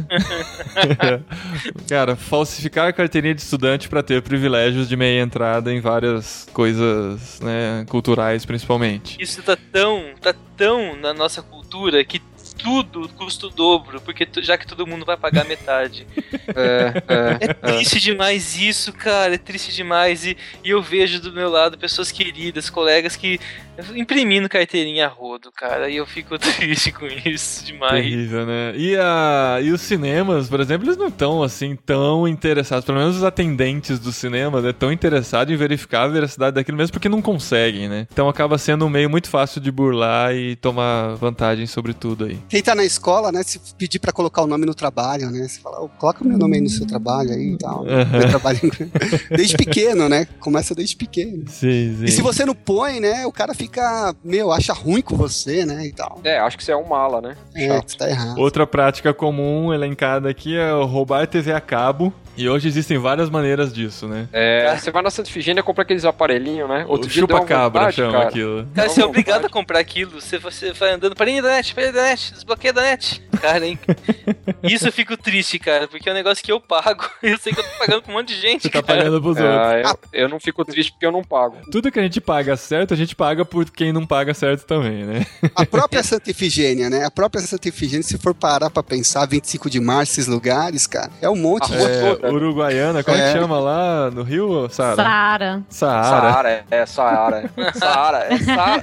Cara, falsificar a carteirinha de estudante pra ter privilégios de meia entrada em várias coisas, né, culturais principalmente. Isso tá tão, tá tão na nossa cultura que tudo custa o dobro, porque tu- já que todo mundo vai pagar metade. É, é, É triste demais isso, cara, é triste demais. E, e eu vejo do meu lado pessoas queridas, colegas que imprimindo carteirinha a rodo, cara, e eu fico triste com isso demais. Terrível, né? E, a, e os cinemas, por exemplo, eles não estão assim tão interessados, pelo menos os atendentes dos cinemas, né, tão interessados em verificar a veracidade daquilo mesmo porque não conseguem, né? Então acaba sendo um meio muito fácil de burlar e tomar vantagem sobre tudo aí. Quem tá na escola, né, se pedir pra colocar o nome no trabalho, né, você fala, oh, coloca o meu nome aí no seu trabalho aí e tal. Uhum. Meu trabalho desde pequeno, né, começa desde pequeno. Sim, sim. E se você não põe, né, o cara fica, meu, acha ruim com você, né, e tal. é, acho que você é um mala, né? É, Chato. você tá errado. Outra prática comum elencada aqui é o roubar T V a cabo. E hoje existem várias maneiras disso, né? É, você vai na Santa Efigênia e compra aqueles aparelhinhos, né? O dia deu uma chupa-cabra vontade, chama cara. aquilo. Cara, Dá você é uma obrigado vontade. a comprar aquilo. Você, você vai andando, parei da net, parei da net, desbloqueia da net. Cara, hein? Isso eu fico triste, cara, porque é um negócio que eu pago. Eu sei que eu tô pagando com um monte de gente, Você tá cara. pagando pros outros. É, eu, eu não fico triste porque eu não pago. Tudo que a gente paga certo, a gente paga por quem não paga certo também, né? A própria Santa Efigênia, né, a própria Santa Efigênia, se for parar pra pensar, vinte e cinco de março, esses lugares, cara, é um monte de... É. É, Uruguaiana, como é que É. chama lá no Rio, Sara? Sara. Saara. Saara, é, é Saara. Saara, é Saara.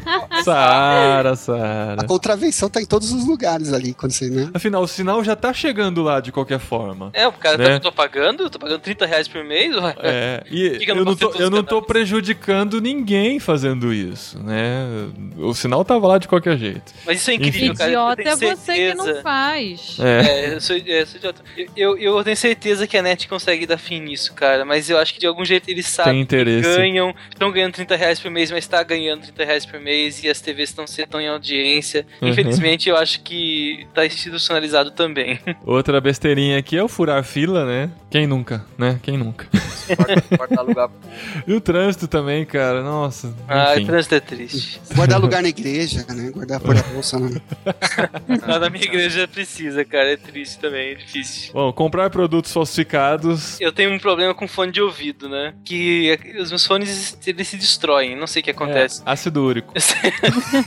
Saara, A Saara. contravenção tá em todos os lugares ali, quando você, né? Afinal, o sinal já tá chegando lá de qualquer forma. É, o cara Né? tá, eu tô pagando, eu tô pagando trinta reais por mês. ué. É, e Por que que eu eu não não, tô, posso ter eu não todos tô os prejudicando ninguém fazendo isso, né? O sinal tava lá de qualquer jeito. Mas isso é incrível, cara. eu Idiota tenho é você que certeza. não faz. É. É, eu sou, é, eu sou idiota. Eu, eu, eu tenho certeza que a net consegue dar fim nisso, cara. Mas eu acho que de algum jeito eles Tem sabem que interesse. ganham, estão ganhando trinta reais por mês, mas tá ganhando trinta reais por mês e as T Vs estão estão em audiência. Uhum. Infelizmente, eu acho que tá institucionalizado também. Outra besteirinha aqui é o furar fila, né? Quem nunca, né? Quem nunca? Guardar lugar. E o trânsito também, cara. Nossa. Ah, enfim. o trânsito é triste. Guardar lugar na igreja, né? Guardar por a bolsa, né? Lá na minha igreja precisa, cara. É triste também, é difícil. Bom, comprar produtos falsificados. Eu tenho um problema com fone de ouvido, né? Que os meus fones, eles se destroem. Não sei o que acontece. É, ácido úrico. Eu sempre...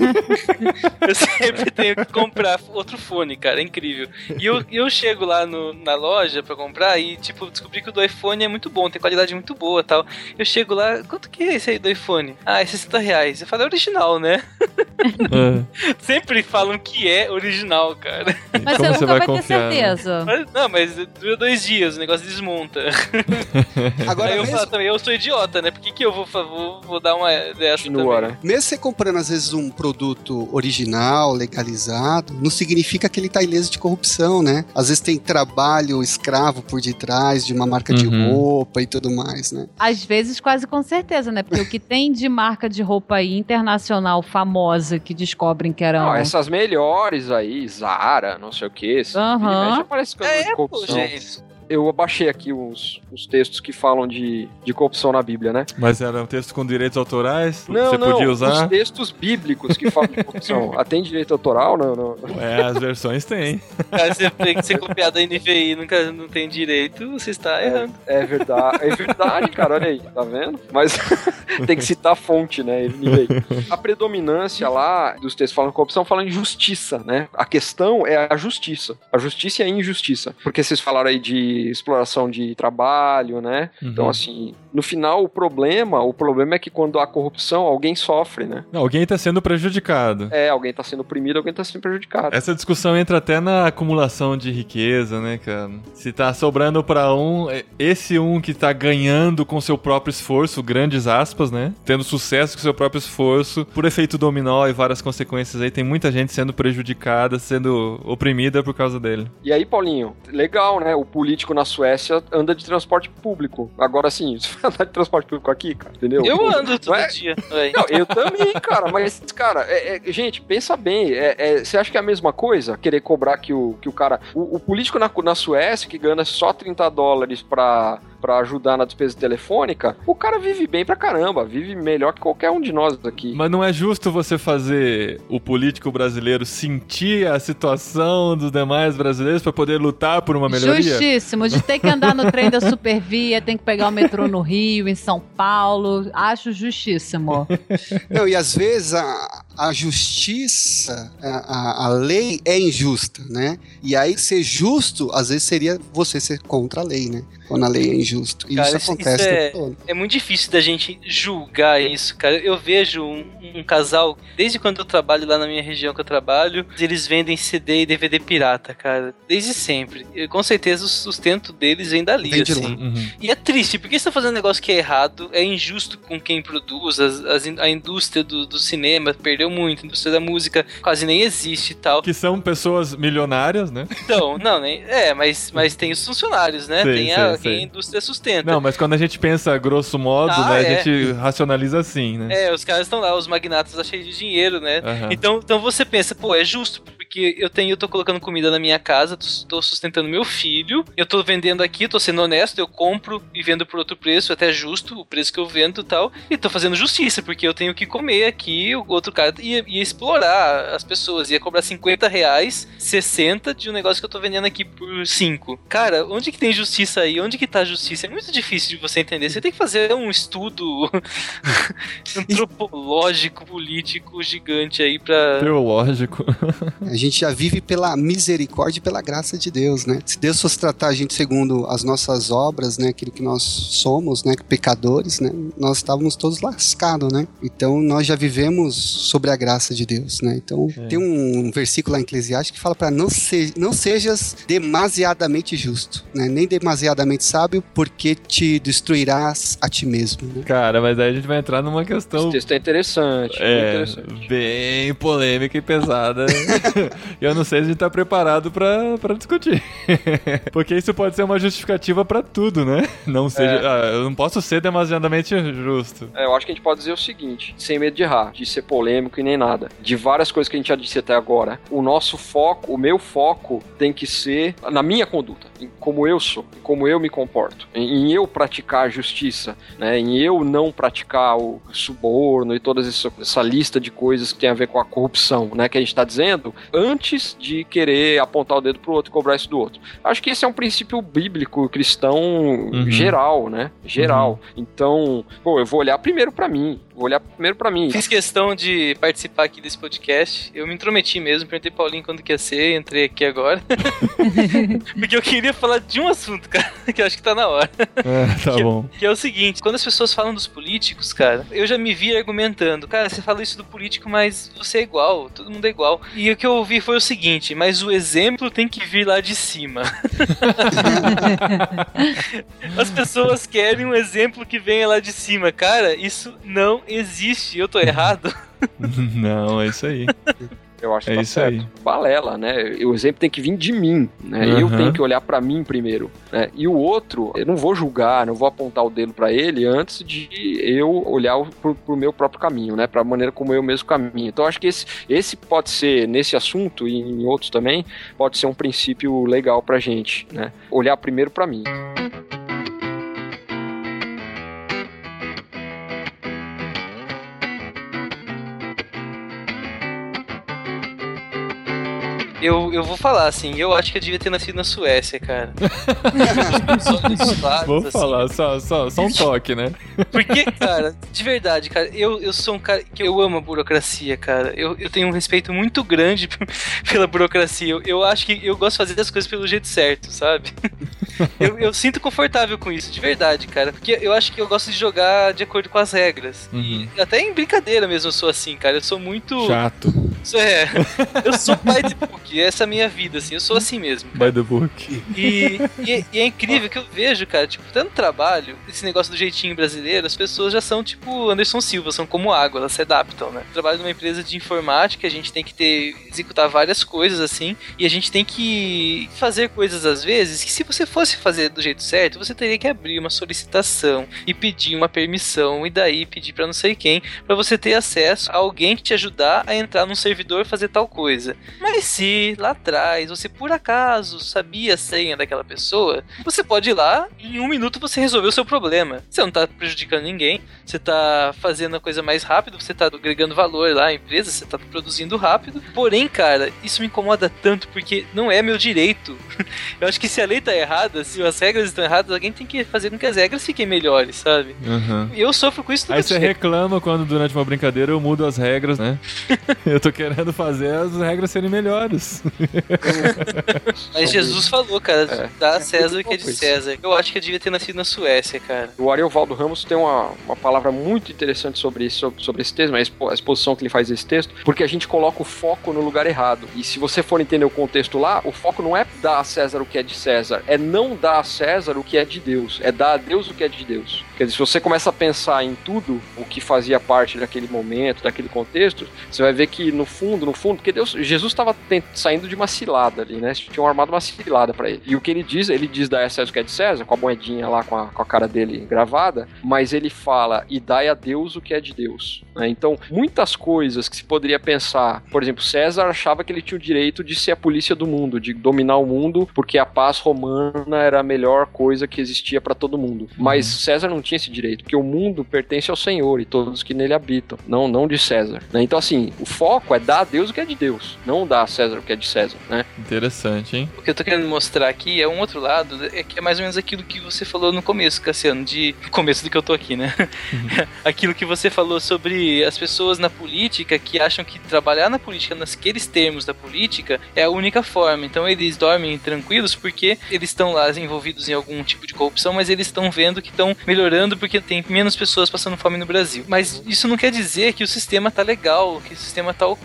eu sempre tenho que comprar outro fone, cara. É incrível. E eu, eu chego lá no, na loja pra comprar e, tipo, descobri que o do iPhone é muito bom, tem qualidade muito boa e tal. Eu chego lá, quanto que é esse aí do iPhone? Ah, é sessenta reais. Eu falo, é original, né? É. Sempre falam que é original, cara. Mas Como você você nunca vai vai, ter confiar, né? certeza. Mas, não, mas dura dois dias, o negócio desmonta. Agora Aí eu mesmo, falo também, eu sou idiota, né? Por que, que eu vou, vou, vou dar uma dessa Continua, também? né? mesmo você comprando às vezes um produto original, legalizado, não significa que ele tá ileso de corrupção, né? Às vezes tem trabalho escravo por detrás de uma marca de Uhum. roupa e tudo mais, né? Às vezes, quase com certeza, né? Porque o que tem de marca de roupa aí internacional famosa que descobrem que era. Não, um- essas melhores aí, Zara, não sei o que. Aham. Já parece coisa É, de pô, corrupção. gente. Eu baixei aqui uns, uns textos que falam de, de corrupção na Bíblia, né? Mas era um texto com direitos autorais? Não, você não, podia os usar? textos bíblicos que falam de corrupção. Ah, tem direito autoral? Não, não. É, as versões tem. Cara, você tem que ser copiado da N V I e nunca não tem direito, você está errando. É verdade, é verdade, cara, olha aí, tá vendo? Mas tem que citar a fonte, né? N V I. A predominância lá dos textos falando de corrupção fala em justiça, né? A questão é a justiça. A justiça e a injustiça. Porque vocês falaram aí de exploração de trabalho, né? Uhum. Então, assim, no final, o problema, o problema é que quando há corrupção, alguém sofre, né? Não, alguém tá sendo prejudicado. É, alguém tá sendo oprimido, alguém tá sendo prejudicado. Essa discussão entra até na acumulação de riqueza, né, cara? Se tá sobrando pra um, esse um que tá ganhando com seu próprio esforço, grandes aspas, né? Tendo sucesso com seu próprio esforço, por efeito dominó e várias consequências aí, tem muita gente sendo prejudicada, sendo oprimida por causa dele. E aí, Paulinho, legal, né? O político na Suécia anda de transporte público. Agora, sim, você vai andar de transporte público aqui, cara, entendeu? Eu ando todo Não é- dia. véi. Não, eu também, cara, mas, cara, é- é- gente, pensa bem, é- é, você acha que é a mesma coisa? Querer cobrar que o, que o cara... O, o político na, na Suécia, que ganha só trinta dólares pra, pra ajudar na despesa telefônica, o cara vive bem pra caramba, vive melhor que qualquer um de nós aqui. Mas não é justo você fazer o político brasileiro sentir a situação dos demais brasileiros pra poder lutar por uma melhoria? Justíssimo, de ter que andar no trem da Supervia, tem que pegar o metrô no Rio, em São Paulo. Acho justíssimo. Não, e às vezes a, a justiça, a, a- a lei é injusta, né? E aí ser justo, às vezes seria você ser contra a lei, né? Quando a lei é injusta. E Cara, isso isso- acontece isso o é- tempo todo. É muito difícil da gente julgar isso, cara. Eu vejo um, um casal, desde quando eu trabalho lá na minha região que eu trabalho, eles vendem C D e D V D pirata, cara. Desde sempre. Eu, com certeza o sustento deles vem dali, Vem de assim. lá. Uhum. E é triste, porque você tá fazendo um negócio que é errado, é injusto com quem produz, as- as in- a indústria do, do cinema perdeu muito, a indústria da música quase nem existe e tal. Que são pessoas milionárias, né? Então, não, nem, é, mas, mas tem os funcionários, né? Sei, tem sei, a, sei. quem a indústria sustenta. Não, mas quando a gente pensa grosso modo, Ah, né, é. a gente racionaliza assim, né? É, os caras estão lá, os magnatas lá cheios de dinheiro, né? Aham. Então, então você pensa, pô, é justo, porque eu tenho, eu tô colocando comida na minha casa, tô, tô sustentando meu filho, eu tô vendendo aqui, tô sendo honesto, eu compro e vendo por outro preço, até justo o preço que eu vendo e tal, e tô fazendo justiça, porque eu tenho que comer aqui, o outro cara ia, ia explorar as pessoas, ia cobrar cinquenta reais, sessenta de um negócio que eu tô vendendo aqui por cinco. Cara, onde que tem justiça aí? Onde que tá a justiça? É muito difícil de você entender, você tem que fazer um estudo antropológico, político gigante aí pra... Teológico. A gente já vive pela misericórdia e pela graça de Deus, né? Se Deus fosse tratar a gente segundo as nossas obras, né? Aquilo que nós somos, né? Pecadores, né? Nós estávamos todos lascados, né? Então, nós já vivemos sobre a graça de Deus, né? Então, É. tem um versículo lá em Eclesiastes que fala para não, se, não sejas demasiadamente justo, né? Nem demasiadamente sábio, porque te destruirás a ti mesmo, né? Cara, mas aí a gente vai entrar numa questão Esse texto é interessante, muito é, interessante. bem polêmica e pesada. eu não sei se a gente tá preparado pra, pra discutir. Porque isso pode ser uma justificativa pra tudo, né? Não seja, É. ah, eu não posso ser demasiadamente justo. É, eu acho que a gente pode dizer o seguinte, sem medo de errar, de ser polêmico e nem nada. De várias coisas que a gente já disse até agora, o nosso foco, o meu foco tem que ser na minha conduta, em como eu sou, em como eu me comporto, em, em eu praticar a justiça, né, em eu não praticar o suborno e toda essa, essa lista de coisas que tem a ver com a corrupção, né, que a gente está dizendo, antes de querer apontar o dedo pro outro e cobrar isso do outro. Acho que esse é um princípio bíblico, cristão, Uhum. geral, né, geral. Então, pô, eu vou olhar primeiro pra mim, vou olhar primeiro pra mim. Fiz questão de participar aqui desse podcast. Eu me intrometi mesmo, perguntei pro Paulinho quando que ia ser, entrei aqui agora. Porque eu queria falar de um assunto, cara, que eu acho que tá na hora. É, tá que, bom. Que é o seguinte, quando as pessoas falam dos políticos, cara, eu já me vi argumentando, cara, você fala isso do político, mas você é igual, todo mundo é igual. E o que eu ouvi foi o seguinte, mas o exemplo tem que vir lá de cima. As pessoas querem um exemplo que venha lá de cima. Cara, isso não existe. Eu tô errado? Não, é isso aí. Eu acho que É tá isso certo. aí. Balela, né? O exemplo tem que vir de mim, né? Eu Uhum. tenho que olhar pra mim primeiro, né? E o outro, eu não vou julgar, não vou apontar o dedo pra ele antes de eu olhar o- pro, pro meu próprio caminho, né? Pra maneira como eu mesmo caminho. Então, acho que esse, esse pode ser, nesse assunto e em outros também, pode ser um princípio legal pra gente, né? Olhar primeiro pra mim. Eu, eu vou falar, assim, eu acho que eu devia ter nascido na Suécia, cara. Vou falar, só, só, só um toque, né? Porque, cara, de verdade, cara, eu, eu sou um cara que eu amo a burocracia, cara. Eu, eu tenho um respeito muito grande pela burocracia. Eu, eu acho que eu gosto de fazer as coisas pelo jeito certo, sabe? Eu, eu sinto confortável com isso, de verdade, cara. Porque eu acho que eu gosto de jogar de acordo com as regras. Uhum. E até em brincadeira mesmo eu sou assim, cara. Eu sou muito... Chato. Isso é, eu sou pai de book, essa é a minha vida, assim, eu sou assim mesmo. By the book. E, e, e é incrível que eu vejo, cara, tipo, tanto trabalho, esse negócio do jeitinho brasileiro, as pessoas já são tipo Anderson Silva, são como água, elas se adaptam, né? Trabalho numa empresa de informática, a gente tem que ter, executar várias coisas, assim, e a gente tem que fazer coisas às vezes que se você fosse fazer do jeito certo, você teria que abrir uma solicitação e pedir uma permissão, e daí pedir pra não sei quem, pra você ter acesso a alguém que te ajudar a entrar num servidor e fazer tal coisa. Mas se lá atrás você por acaso sabia a senha daquela pessoa, você pode ir lá e em um minuto você resolveu o seu problema. Você não tá prejudicando ninguém, você tá fazendo a coisa mais rápido, você tá agregando valor lá à empresa, você tá produzindo rápido. Porém, cara, isso me incomoda tanto porque não é meu direito. Eu acho que se a lei tá errada, se as regras estão erradas, alguém tem que fazer com que as regras fiquem melhores, sabe? Uhum. Eu sofro com isso todo Aí você dia. reclama quando durante uma brincadeira eu mudo as regras, né? Eu tô querendo fazer as regras serem melhores. Mas Jesus falou, cara, É. dá a César o que é pouco de isso. César. Eu acho que eu devia ter nascido na Suécia, cara. O Ariovaldo Ramos tem uma, uma palavra muito interessante sobre isso, sobre, sobre esse texto, a expo- a exposição que ele faz desse texto, porque a gente coloca o foco no lugar errado. E se você for entender o contexto lá, o foco não é dar a César o que é de César, é não dar a César o que é de Deus, é dar a Deus o que é de Deus. Quer dizer, se você começa a pensar em tudo o que fazia parte daquele momento, daquele contexto, você vai ver que no fundo, no fundo, porque Deus, Jesus estava saindo de uma cilada ali, né? Tinham armado uma cilada pra ele. E o que ele diz, ele diz dar a César o que é de César, com a moedinha lá, com a, com a cara dele gravada, mas ele fala, e dai a Deus o que é de Deus. Né? Então, muitas coisas que se poderia pensar, por exemplo, César achava que ele tinha o direito de ser a polícia do mundo, de dominar o mundo, porque a paz romana era a melhor coisa que existia pra todo mundo. Mas César não tinha esse direito, porque o mundo pertence ao Senhor e todos que nele habitam, não, não de César. Né? Então, assim, o foco é dar a Deus o que é de Deus, não dar a César o que é de César, né? Interessante, hein? O que eu tô querendo mostrar aqui é um outro lado, é que é mais ou menos aquilo que você falou no começo, Cassiano, de no começo do que eu tô aqui, né? Aquilo que você falou sobre as pessoas na política que acham que trabalhar na política, naqueles termos da política, é a única forma. Então eles dormem tranquilos porque eles estão lá envolvidos em algum tipo de corrupção, mas eles estão vendo que estão melhorando porque tem menos pessoas passando fome no Brasil. Mas isso não quer dizer que o sistema tá legal, que o sistema tá ok.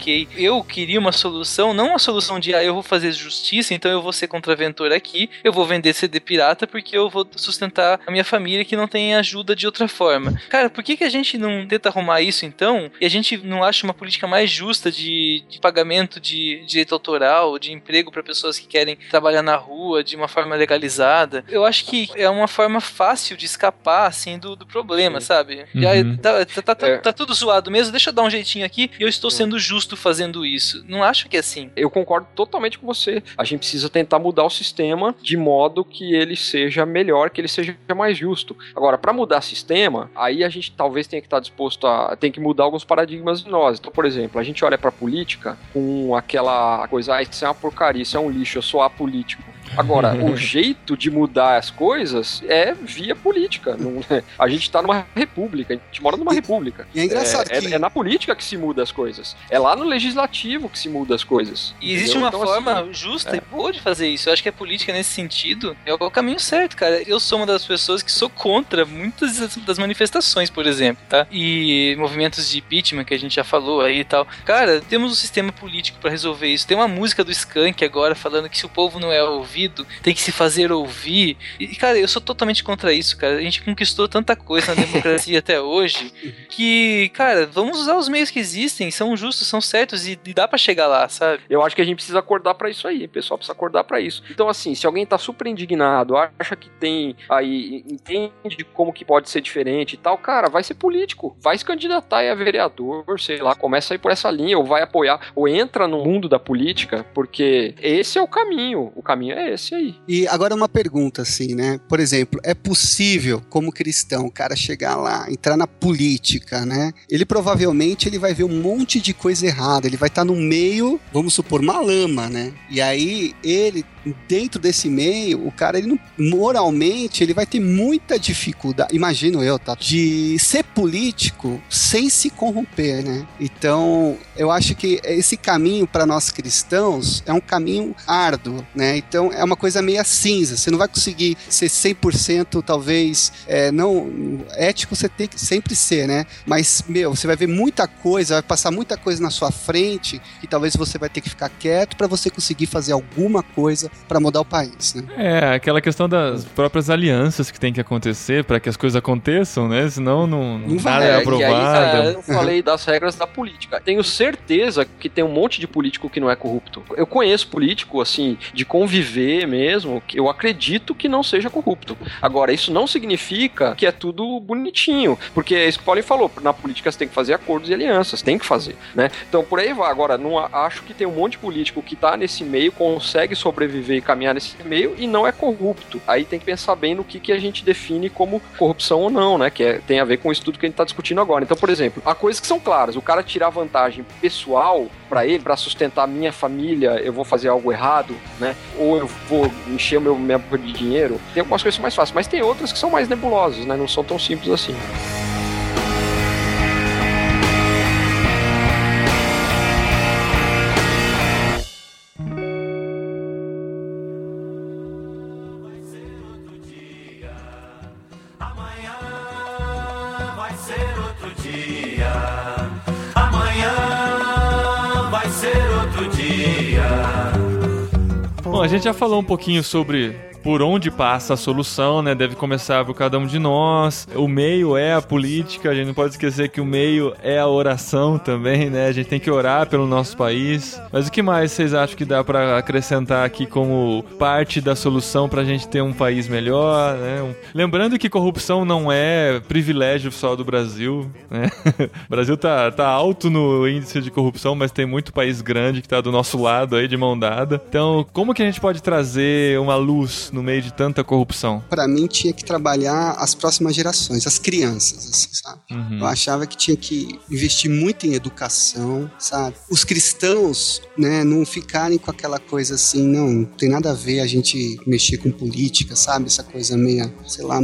ok. Eu queria uma solução, não uma solução de, ah, eu vou fazer justiça, então eu vou ser contraventor aqui, eu vou vender C D pirata porque eu vou sustentar a minha família que não tem ajuda de outra forma. Cara, por que que a gente não tenta arrumar isso então, e a gente não acha uma política mais justa de, de pagamento de direito autoral, de emprego para pessoas que querem trabalhar na rua de uma forma legalizada? Eu acho que é uma forma fácil de escapar, assim, do, do problema, Sim. sabe? Uhum. Já tá, tá, tá, É. tá tudo zoado mesmo, deixa eu dar um jeitinho aqui e eu estou sendo justo fazendo isso. Não acho que é assim. Eu concordo totalmente com você. A gente precisa tentar mudar o sistema de modo que ele seja melhor, que ele seja mais justo. Agora, para mudar o sistema, aí a gente talvez tenha que estar disposto a... tem que mudar alguns paradigmas de nós. Então, por exemplo, a gente olha pra política com aquela coisa, ah, isso é uma porcaria, isso é um lixo, eu sou apolítico. Agora, o jeito de mudar as coisas é via política. Não, a gente tá numa república, a gente mora numa república. E é engraçado é, que... é, é na política que se muda as coisas. É lá no legislativo que se muda as coisas. E existe Entendeu? uma Então, forma assim, justa é. e boa de fazer isso. Eu acho que a política, nesse sentido, é o caminho certo, cara. Eu sou uma das pessoas que sou contra muitas das manifestações, por exemplo, tá? E movimentos de impeachment que a gente já falou aí e tal. Cara, temos um sistema político pra resolver isso. Tem uma música do Skank agora falando que se o povo não é ouvido, tem que se fazer ouvir. E, cara, eu sou totalmente contra isso, cara. A gente conquistou tanta coisa na democracia até hoje que, cara, vamos usar os meios que existem, são justos, são certos e, e dá pra chegar lá, sabe? Eu acho que a gente precisa acordar pra isso aí, o pessoal precisa acordar pra isso. Então, assim, se alguém tá super indignado, acha que tem aí, entende como que pode ser diferente e tal, cara, vai ser político, vai se candidatar aí a vereador, sei lá, começa aí por essa linha, ou vai apoiar, ou entra no mundo da política, porque esse é o caminho, o caminho é esse aí. E agora uma pergunta, assim, né? Por exemplo, é possível, como cristão, o cara chegar lá, entrar na política, né? Ele provavelmente ele vai ver um monte de coisa errada, ele vai estar no meio, vamos supor, uma lama, né? E aí ele, dentro desse meio, o cara, ele não, moralmente, ele vai ter muita dificuldade, imagino eu, tá? De ser político sem se corromper, né? Então, eu acho que esse caminho para nós cristãos é um caminho árduo, né? Então, é uma coisa meio cinza, você não vai conseguir ser cem por cento, talvez, é, não, ético você tem que sempre ser, né? Mas, meu, você vai ver muita coisa, vai passar muita coisa na sua frente, que talvez você vai ter que ficar quieto para você conseguir fazer alguma coisa para mudar o país, né? É, aquela questão das próprias alianças que tem que acontecer para que as coisas aconteçam, né? Senão não, Não nada vai. é É, aprovado. e aí, eu falei das regras da política. Tenho certeza que tem um monte de político que não é corrupto. Eu conheço político, assim, de conviver mesmo, que eu acredito que não seja corrupto. Agora, isso não significa que é tudo bonitinho, porque é isso que o Paulinho falou, na política você tem que fazer acordos e alianças, tem que fazer, né? Então, por aí vai. Agora, não acho que tem um monte de político que tá nesse meio, consegue sobreviver e caminhar nesse meio e não é corrupto. Aí tem que pensar bem no que, que a gente define como corrupção ou não, né? Que é, tem a ver com isso tudo que a gente tá discutindo agora. Então, por exemplo, há coisas que são claras. O cara tirar vantagem pessoal pra ele, pra sustentar a minha família, eu vou fazer algo errado, né? Ou eu vou encher o meu minha boca de dinheiro. Tem algumas coisas que são mais fáceis, mas tem outras que são mais nebulosas, né? Não são tão simples assim. Bom, a gente já falou um pouquinho sobre por onde passa a solução, né? Deve começar por cada um de nós. O meio é a política, a gente não pode esquecer que o meio é a oração também, né? A gente tem que orar pelo nosso país. Mas o que mais vocês acham que dá pra acrescentar aqui como parte da solução pra gente ter um país melhor, né? Um... Lembrando que corrupção não é privilégio só do Brasil, né? O Brasil tá, tá alto no índice de corrupção, mas tem muito país grande que tá do nosso lado aí, de mão dada. Então, como que a gente pode trazer uma luz no meio de tanta corrupção? Pra mim tinha que trabalhar as próximas gerações, as crianças, assim, sabe? Uhum. Eu achava que tinha que investir muito em educação, sabe? Os cristãos, né, não ficarem com aquela coisa assim, não, não tem nada a ver a gente mexer com política, sabe? Essa coisa meia, sei lá, meia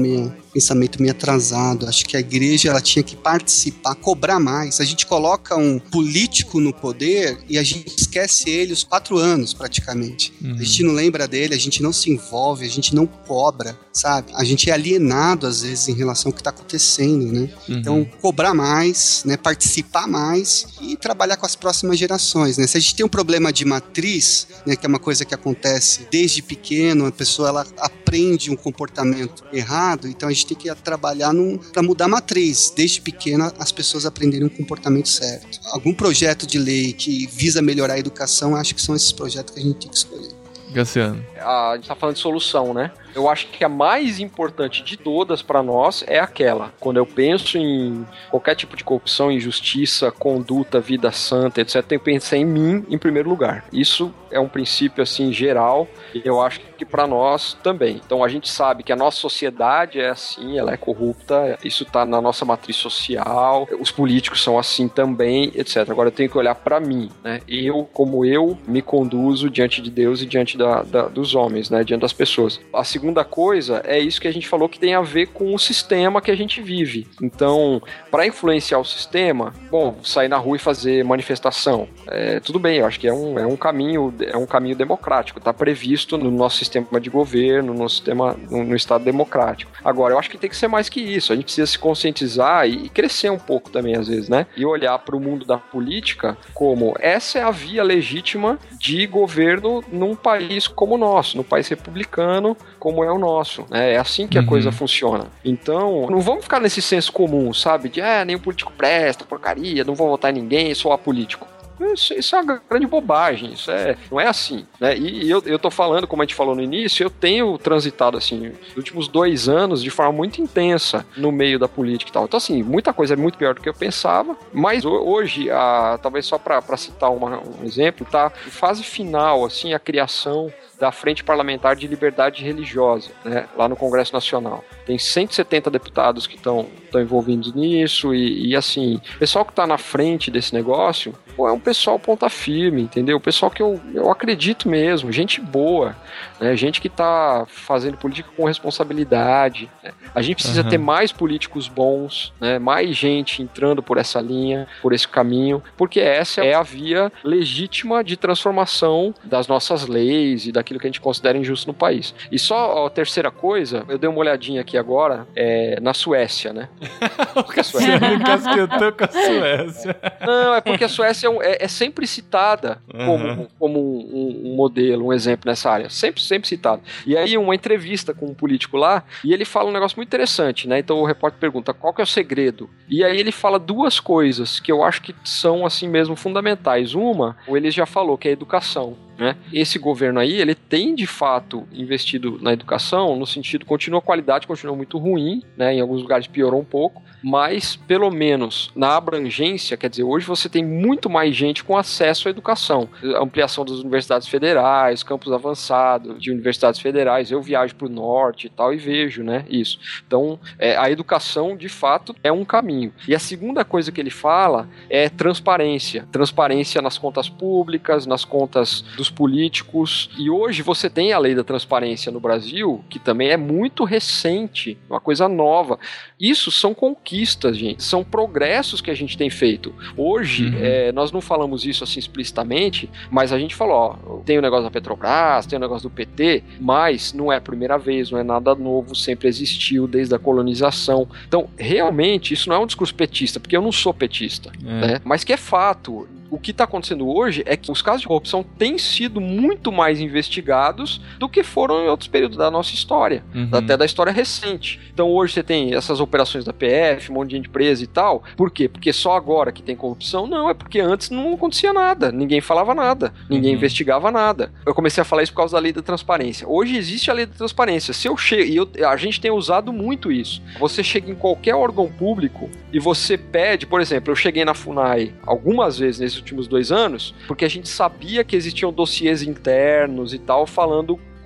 pensamento meio atrasado. Acho que a igreja ela tinha que participar, cobrar mais. A gente coloca um político no poder e a gente esquece ele os quatro anos, praticamente. Uhum. A gente não lembra dele, a gente não se envolve, a gente não cobra, sabe? A gente é alienado, às vezes, em relação ao que está acontecendo, né? Uhum. Então, cobrar mais, né? Participar mais e trabalhar com as próximas gerações, né? Se a gente tem um problema de matriz, né? Que é uma coisa que acontece desde pequeno, a pessoa ela aprende um comportamento errado, então a gente tem que trabalhar para mudar a matriz. Desde pequena, as pessoas aprenderem um comportamento certo. Algum projeto de lei que visa melhorar a educação, acho que são esses projetos que a gente tem que escolher. Graciano. A gente tá falando de solução, né? Eu acho que a mais importante de todas para nós é aquela. Quando eu penso em qualquer tipo de corrupção, injustiça, conduta, vida santa, etcétera, eu tenho que pensar em mim em primeiro lugar. Isso é um princípio assim geral e eu acho que para nós também. Então a gente sabe que a nossa sociedade é assim, ela é corrupta, isso tá na nossa matriz social, os políticos são assim também, etcétera. Agora eu tenho que olhar para mim, né? Eu, como eu me conduzo diante de Deus e diante da, da, dos homens, né? Diante das pessoas. A segunda coisa é isso que a gente falou que tem a ver com o sistema que a gente vive. Então, para influenciar o sistema, bom, sair na rua e fazer manifestação, é, tudo bem, eu acho que é um, é um caminho, é um caminho democrático, está previsto no nosso sistema de governo, no sistema, no, no Estado democrático. Agora, eu acho que tem que ser mais que isso, a gente precisa se conscientizar e, e crescer um pouco também, às vezes, né? E olhar para o mundo da política como essa é a via legítima de governo num país como o nosso, num país republicano como é o nosso, né? É assim que a uhum. coisa funciona. Então, não vamos ficar nesse senso comum, sabe? De, ah, nenhum político presta, porcaria, não vou votar em ninguém, sou apolítico. Isso, isso é uma grande bobagem, isso é, não é assim, né? E eu, eu tô falando, como a gente falou no início, eu tenho transitado, assim, nos últimos dois anos de forma muito intensa no meio da política e tal. Então, assim, muita coisa é muito pior do que eu pensava, mas hoje, a, talvez só para citar uma, um exemplo, tá em fase final, assim, a criação da Frente Parlamentar de Liberdade Religiosa, né, lá no Congresso Nacional. Tem cento e setenta deputados que estão envolvidos nisso e, e, assim, o pessoal que está na frente desse negócio, pô, é um pessoal ponta firme, entendeu? O pessoal que eu, eu acredito mesmo, gente boa, né, gente que está fazendo política com responsabilidade. Né? A gente precisa uhum. ter mais políticos bons, né, mais gente entrando por essa linha, por esse caminho, porque essa é a via legítima de transformação das nossas leis e daquilo que a gente considera injusto no país. E só a terceira coisa, eu dei uma olhadinha aqui agora, é, na Suécia, né? O Cassiano casquetou com a Suécia. Não, é porque a Suécia é, é sempre citada como, uhum. como um, um modelo, um exemplo nessa área. Sempre, sempre citada. E aí, uma entrevista com um político lá, e ele fala um negócio muito interessante, né? Então o repórter pergunta, qual que é o segredo? E aí ele fala duas coisas que eu acho que são, assim mesmo, fundamentais. Uma, ele já falou, que é a educação. Né? Esse governo aí, ele tem de fato investido na educação, no sentido, continua a qualidade, continua muito ruim, né? Em alguns lugares piorou um pouco, mas pelo menos na abrangência, quer dizer, hoje você tem muito mais gente com acesso à educação, ampliação das universidades federais, campus avançados de universidades federais. Eu viajo para o norte e tal e vejo, né, isso. Então, é, a educação de fato é um caminho. E a segunda coisa que ele fala é transparência, transparência nas contas públicas, nas contas dos políticos, e hoje você tem a lei da transparência no Brasil, que também é muito recente, uma coisa nova. Isso são conquistas, gente, são progressos que a gente tem feito. Hoje, uhum. é, nós não falamos isso assim explicitamente, mas a gente falou, ó, tem o negócio da Petrobras, tem o negócio do P T, mas não é a primeira vez, não é nada novo, sempre existiu desde a colonização. Então, realmente, isso não é um discurso petista, porque eu não sou petista, é. né? Mas que é fato. O que está acontecendo hoje é que os casos de corrupção têm sido muito mais investigados do que foram em outros períodos da nossa história, uhum. até da história recente. Então hoje você tem essas operações da P F, um monte de gente presa e tal. Por quê? Porque só agora que tem corrupção? Não, é porque antes não acontecia nada, ninguém falava nada, ninguém uhum. investigava nada. Eu comecei a falar isso por causa da lei da transparência. Hoje existe a lei da transparência. Se eu chego, e eu, a gente tem usado muito isso, você chega em qualquer órgão público e você pede, por exemplo, eu cheguei na FUNAI algumas vezes nesses últimos dois anos, porque a gente sabia que existiam dossiês internos e tal, falando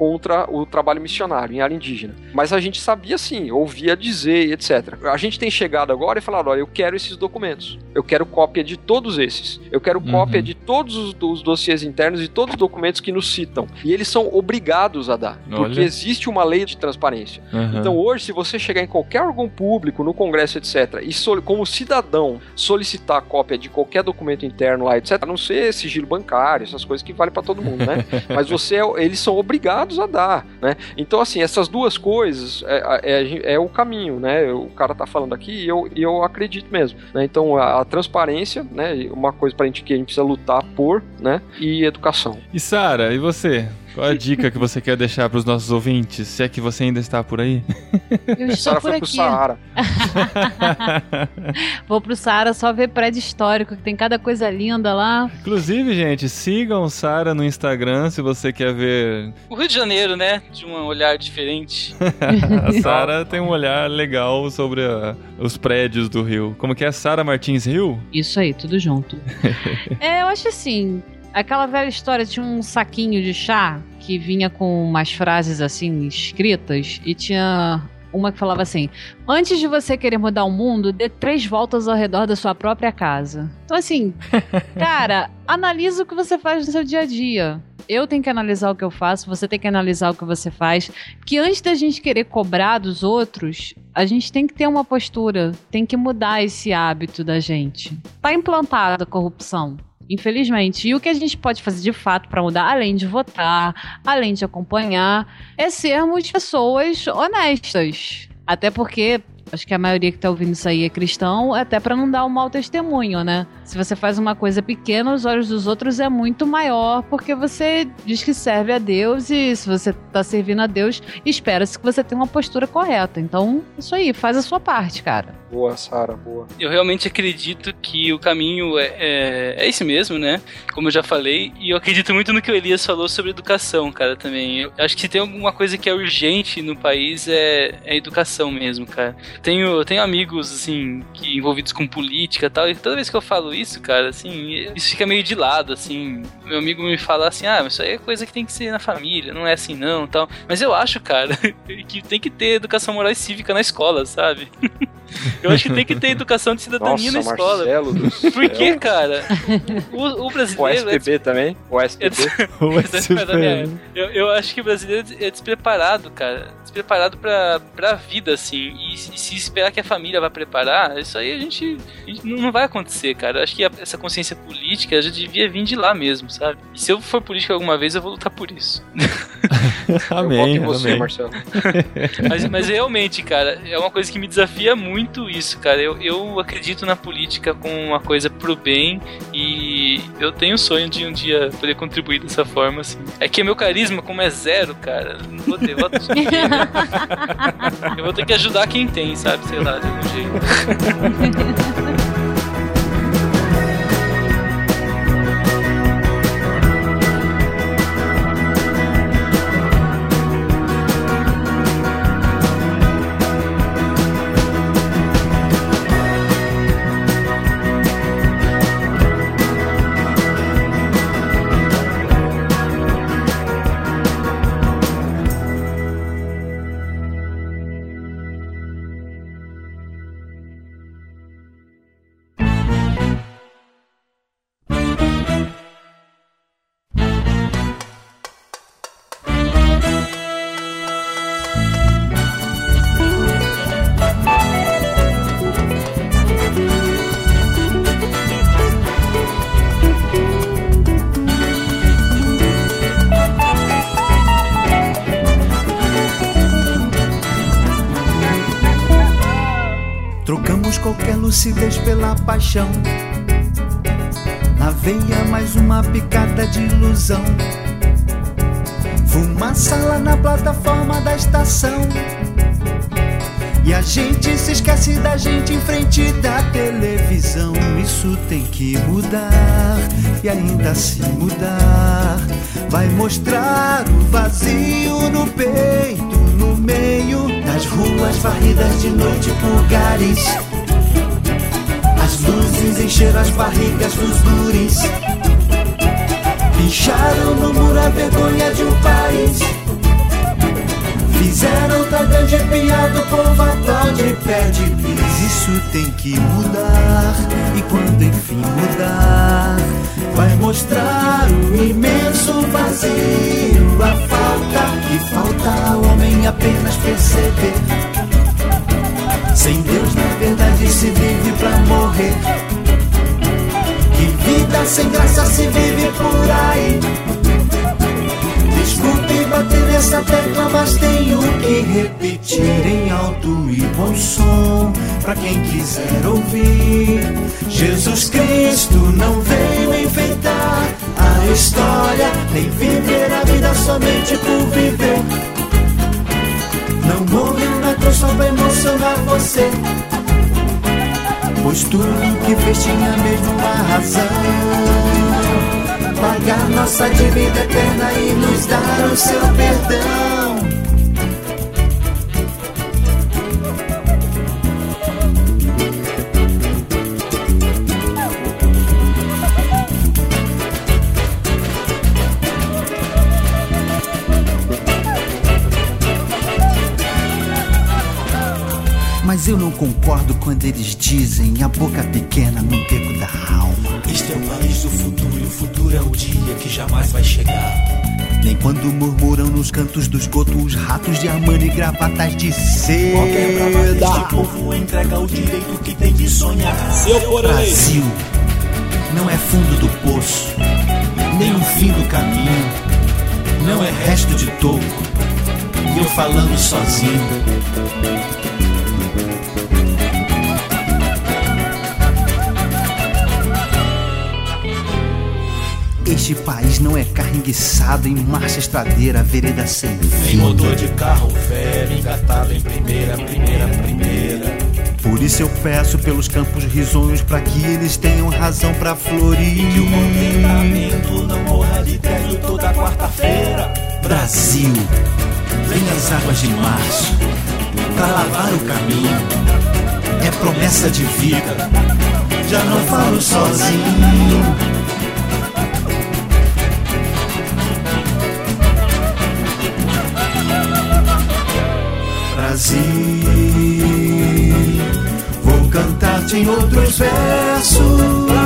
contra o trabalho missionário em área indígena. Mas a gente sabia sim, ouvia dizer e etcétera. A gente tem chegado agora e falado, olha, eu quero esses documentos. Eu quero cópia de todos esses. Eu quero Uhum. cópia de todos os, os dossiês internos e todos os documentos que nos citam. E eles são obrigados a dar, Olha. porque existe uma lei de transparência. Uhum. Então hoje, se você chegar em qualquer órgão público, no Congresso, etcétera, e soli- como cidadão solicitar a cópia de qualquer documento interno lá, etcétera, a não ser sigilo bancário, essas coisas que valem para todo mundo, né? Mas você, é- eles são obrigados a dar, né? Então, assim, essas duas coisas é, é, é o caminho, né? O cara tá falando aqui e eu, e eu acredito mesmo, né? Então, a, a transparência, né? Uma coisa pra gente que a gente precisa lutar por, né? E educação. E Sara, e você? Qual a dica que você quer deixar pros nossos ouvintes? Se é que você ainda está por aí? Eu estou Sara por foi pro aqui. Saara. Vou pro Saara só ver prédio histórico, que tem cada coisa linda lá. Inclusive, gente, sigam Sara no Instagram se você quer ver. O Rio de Janeiro, né? De um olhar diferente. A Sara tem um olhar legal sobre a- os prédios do Rio. Como que é? Sara Martins Rio? Isso aí, tudo junto. É, eu acho assim, aquela velha história, tinha um saquinho de chá que vinha com umas frases assim escritas e tinha uma que falava assim: antes de você querer mudar o mundo, dê três voltas ao redor da sua própria casa. Então assim, cara, analisa o que você faz no seu dia a dia. Eu tenho que analisar o que eu faço, você tem que analisar o que você faz. Que antes da gente querer cobrar dos outros, a gente tem que ter uma postura, tem que mudar esse hábito da gente. Tá implantada a corrupção, infelizmente. E o que a gente pode fazer de fato para mudar, além de votar, além de acompanhar, é sermos pessoas honestas. Até porque acho que a maioria que tá ouvindo isso aí é cristão, até pra não dar um mau testemunho, né? Se você faz uma coisa pequena, os olhos dos outros é muito maior, porque você diz que serve a Deus, e se você tá servindo a Deus, espera-se que você tenha uma postura correta. Então, isso aí, faz a sua parte, cara. Boa, Sara, boa. Eu realmente acredito que o caminho é, é, é esse mesmo, né? Como eu já falei, e eu acredito muito no que o Elias falou sobre educação, cara, também. Eu acho que se tem alguma coisa que é urgente no país é, é a educação mesmo, cara. Tenho, tenho amigos, assim, que, envolvidos com política e tal, e toda vez que eu falo isso, cara, assim, isso fica meio de lado, assim. Meu amigo me fala assim, ah, mas isso aí é coisa que tem que ser na família, não é assim não, tal. Mas eu acho, cara, que tem que ter educação moral e cívica na escola, sabe? Eu acho que tem que ter educação de cidadania Nossa, na escola. Marcelo do Por quê, céu. cara? O, o O brasileiro... S P B também? O S P B? é eu, eu acho que o brasileiro é despreparado, cara. Despreparado pra, pra vida, assim. E, e se esperar que a família vá preparar, isso aí a gente, a gente não, não vai acontecer, cara. Eu acho que a, essa consciência política já devia vir de lá mesmo, sabe? E se eu for político alguma vez, eu vou lutar por isso. Amém, eu voto em você, amém. Marcelo. Mas, mas realmente, cara, é uma coisa que me desafia muito isso, cara. Eu, eu acredito na política como uma coisa pro bem e eu tenho o sonho de um dia poder contribuir dessa forma, assim. É que meu carisma, como é zero, cara, não vou ter voto de ninguém, né? Eu vou ter que ajudar quem tem, sabe? Sei lá, de algum jeito. Trocamos qualquer lucidez pela paixão. Na veia mais uma picada de ilusão. Fumaça lá na plataforma da estação. E a gente se esquece da gente em frente da televisão. Isso tem que mudar. E ainda se mudar, vai mostrar o vazio no peito, no meio das ruas varridas de noite por gares. As luzes encheram as barrigas dos guris. Picharam no muro a vergonha de um país. Fizeram da grande piada, o povo aplaude, pede bis. Isso tem que mudar, e quando enfim mudar, vai mostrar o imenso vazio, a falta que falta ao homem apenas perceber. Sem Deus na verdade se vive pra morrer. Que vida sem graça se vive por aí. Desculpe bater nessa tecla, mas tenho que repetir em alto e bom som, pra quem quiser ouvir. Jesus Cristo não veio enfeitar a história, nem viver a vida somente por viver. Não morreu na cruz só pra emocionar você, pois tudo que fez tinha mesmo uma razão. Pagar nossa dívida eterna e nos dar o seu perdão. Mas eu não concordo quando eles dizem a boca pequena no beco da alma. Este é o país do futuro e o futuro é o dia que jamais vai chegar. Nem quando murmuram nos cantos do esgoto os ratos de Armani e gravatas de seda. Qualquer brava deste povo entrega o direito que tem de sonhar. Se eu for eleito, Brasil não é fundo do poço, nem o fim do caminho, não é resto de toco, e eu falando sozinho. Este país não é carro enguiçado em marcha estradeira, vereda sem fim. em motor de carro velho, engatado em primeira, primeira, primeira. Por isso eu peço pelos campos risonhos, pra que eles tenham razão pra florir. Que o contentamento não morra de tédio toda quarta-feira. Brasil, vem as águas de março pra lavar o caminho. É promessa de vida, já não falo sozinho. Brasil, vou cantar-te em outros versos.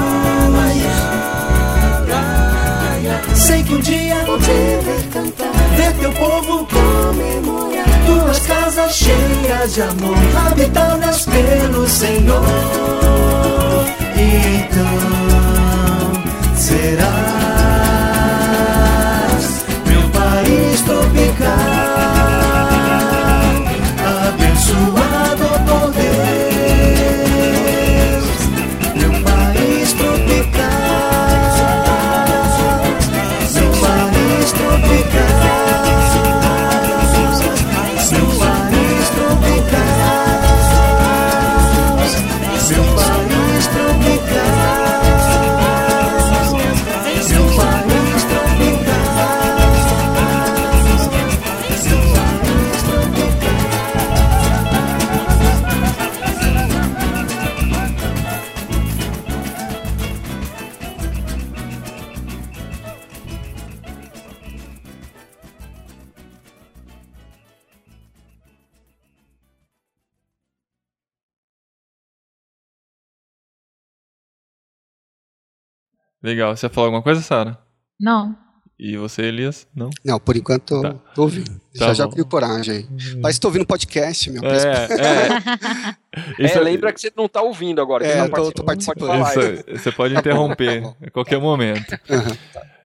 Sei que um dia vou te ver cantar, ver teu povo comemorar, tuas casas cheias de amor, habitadas pelo Senhor. Então serás meu país tropical, abençoado por Deus, meu país tropical, meu país tropical, meu país tropical, meu país tropical, meu país Legal. Você falou alguma coisa, Sara? Não. E você, Elias? Não? Não, por enquanto Tá. tô ouvindo. Tá já já bom. crio coragem. Parece que tô ouvindo podcast, meu. É, é. Isso É, lembra que você não tá ouvindo agora. que É, não eu tô- tô participa, participando. pode falar aí. Isso, você pode interromper a qualquer momento.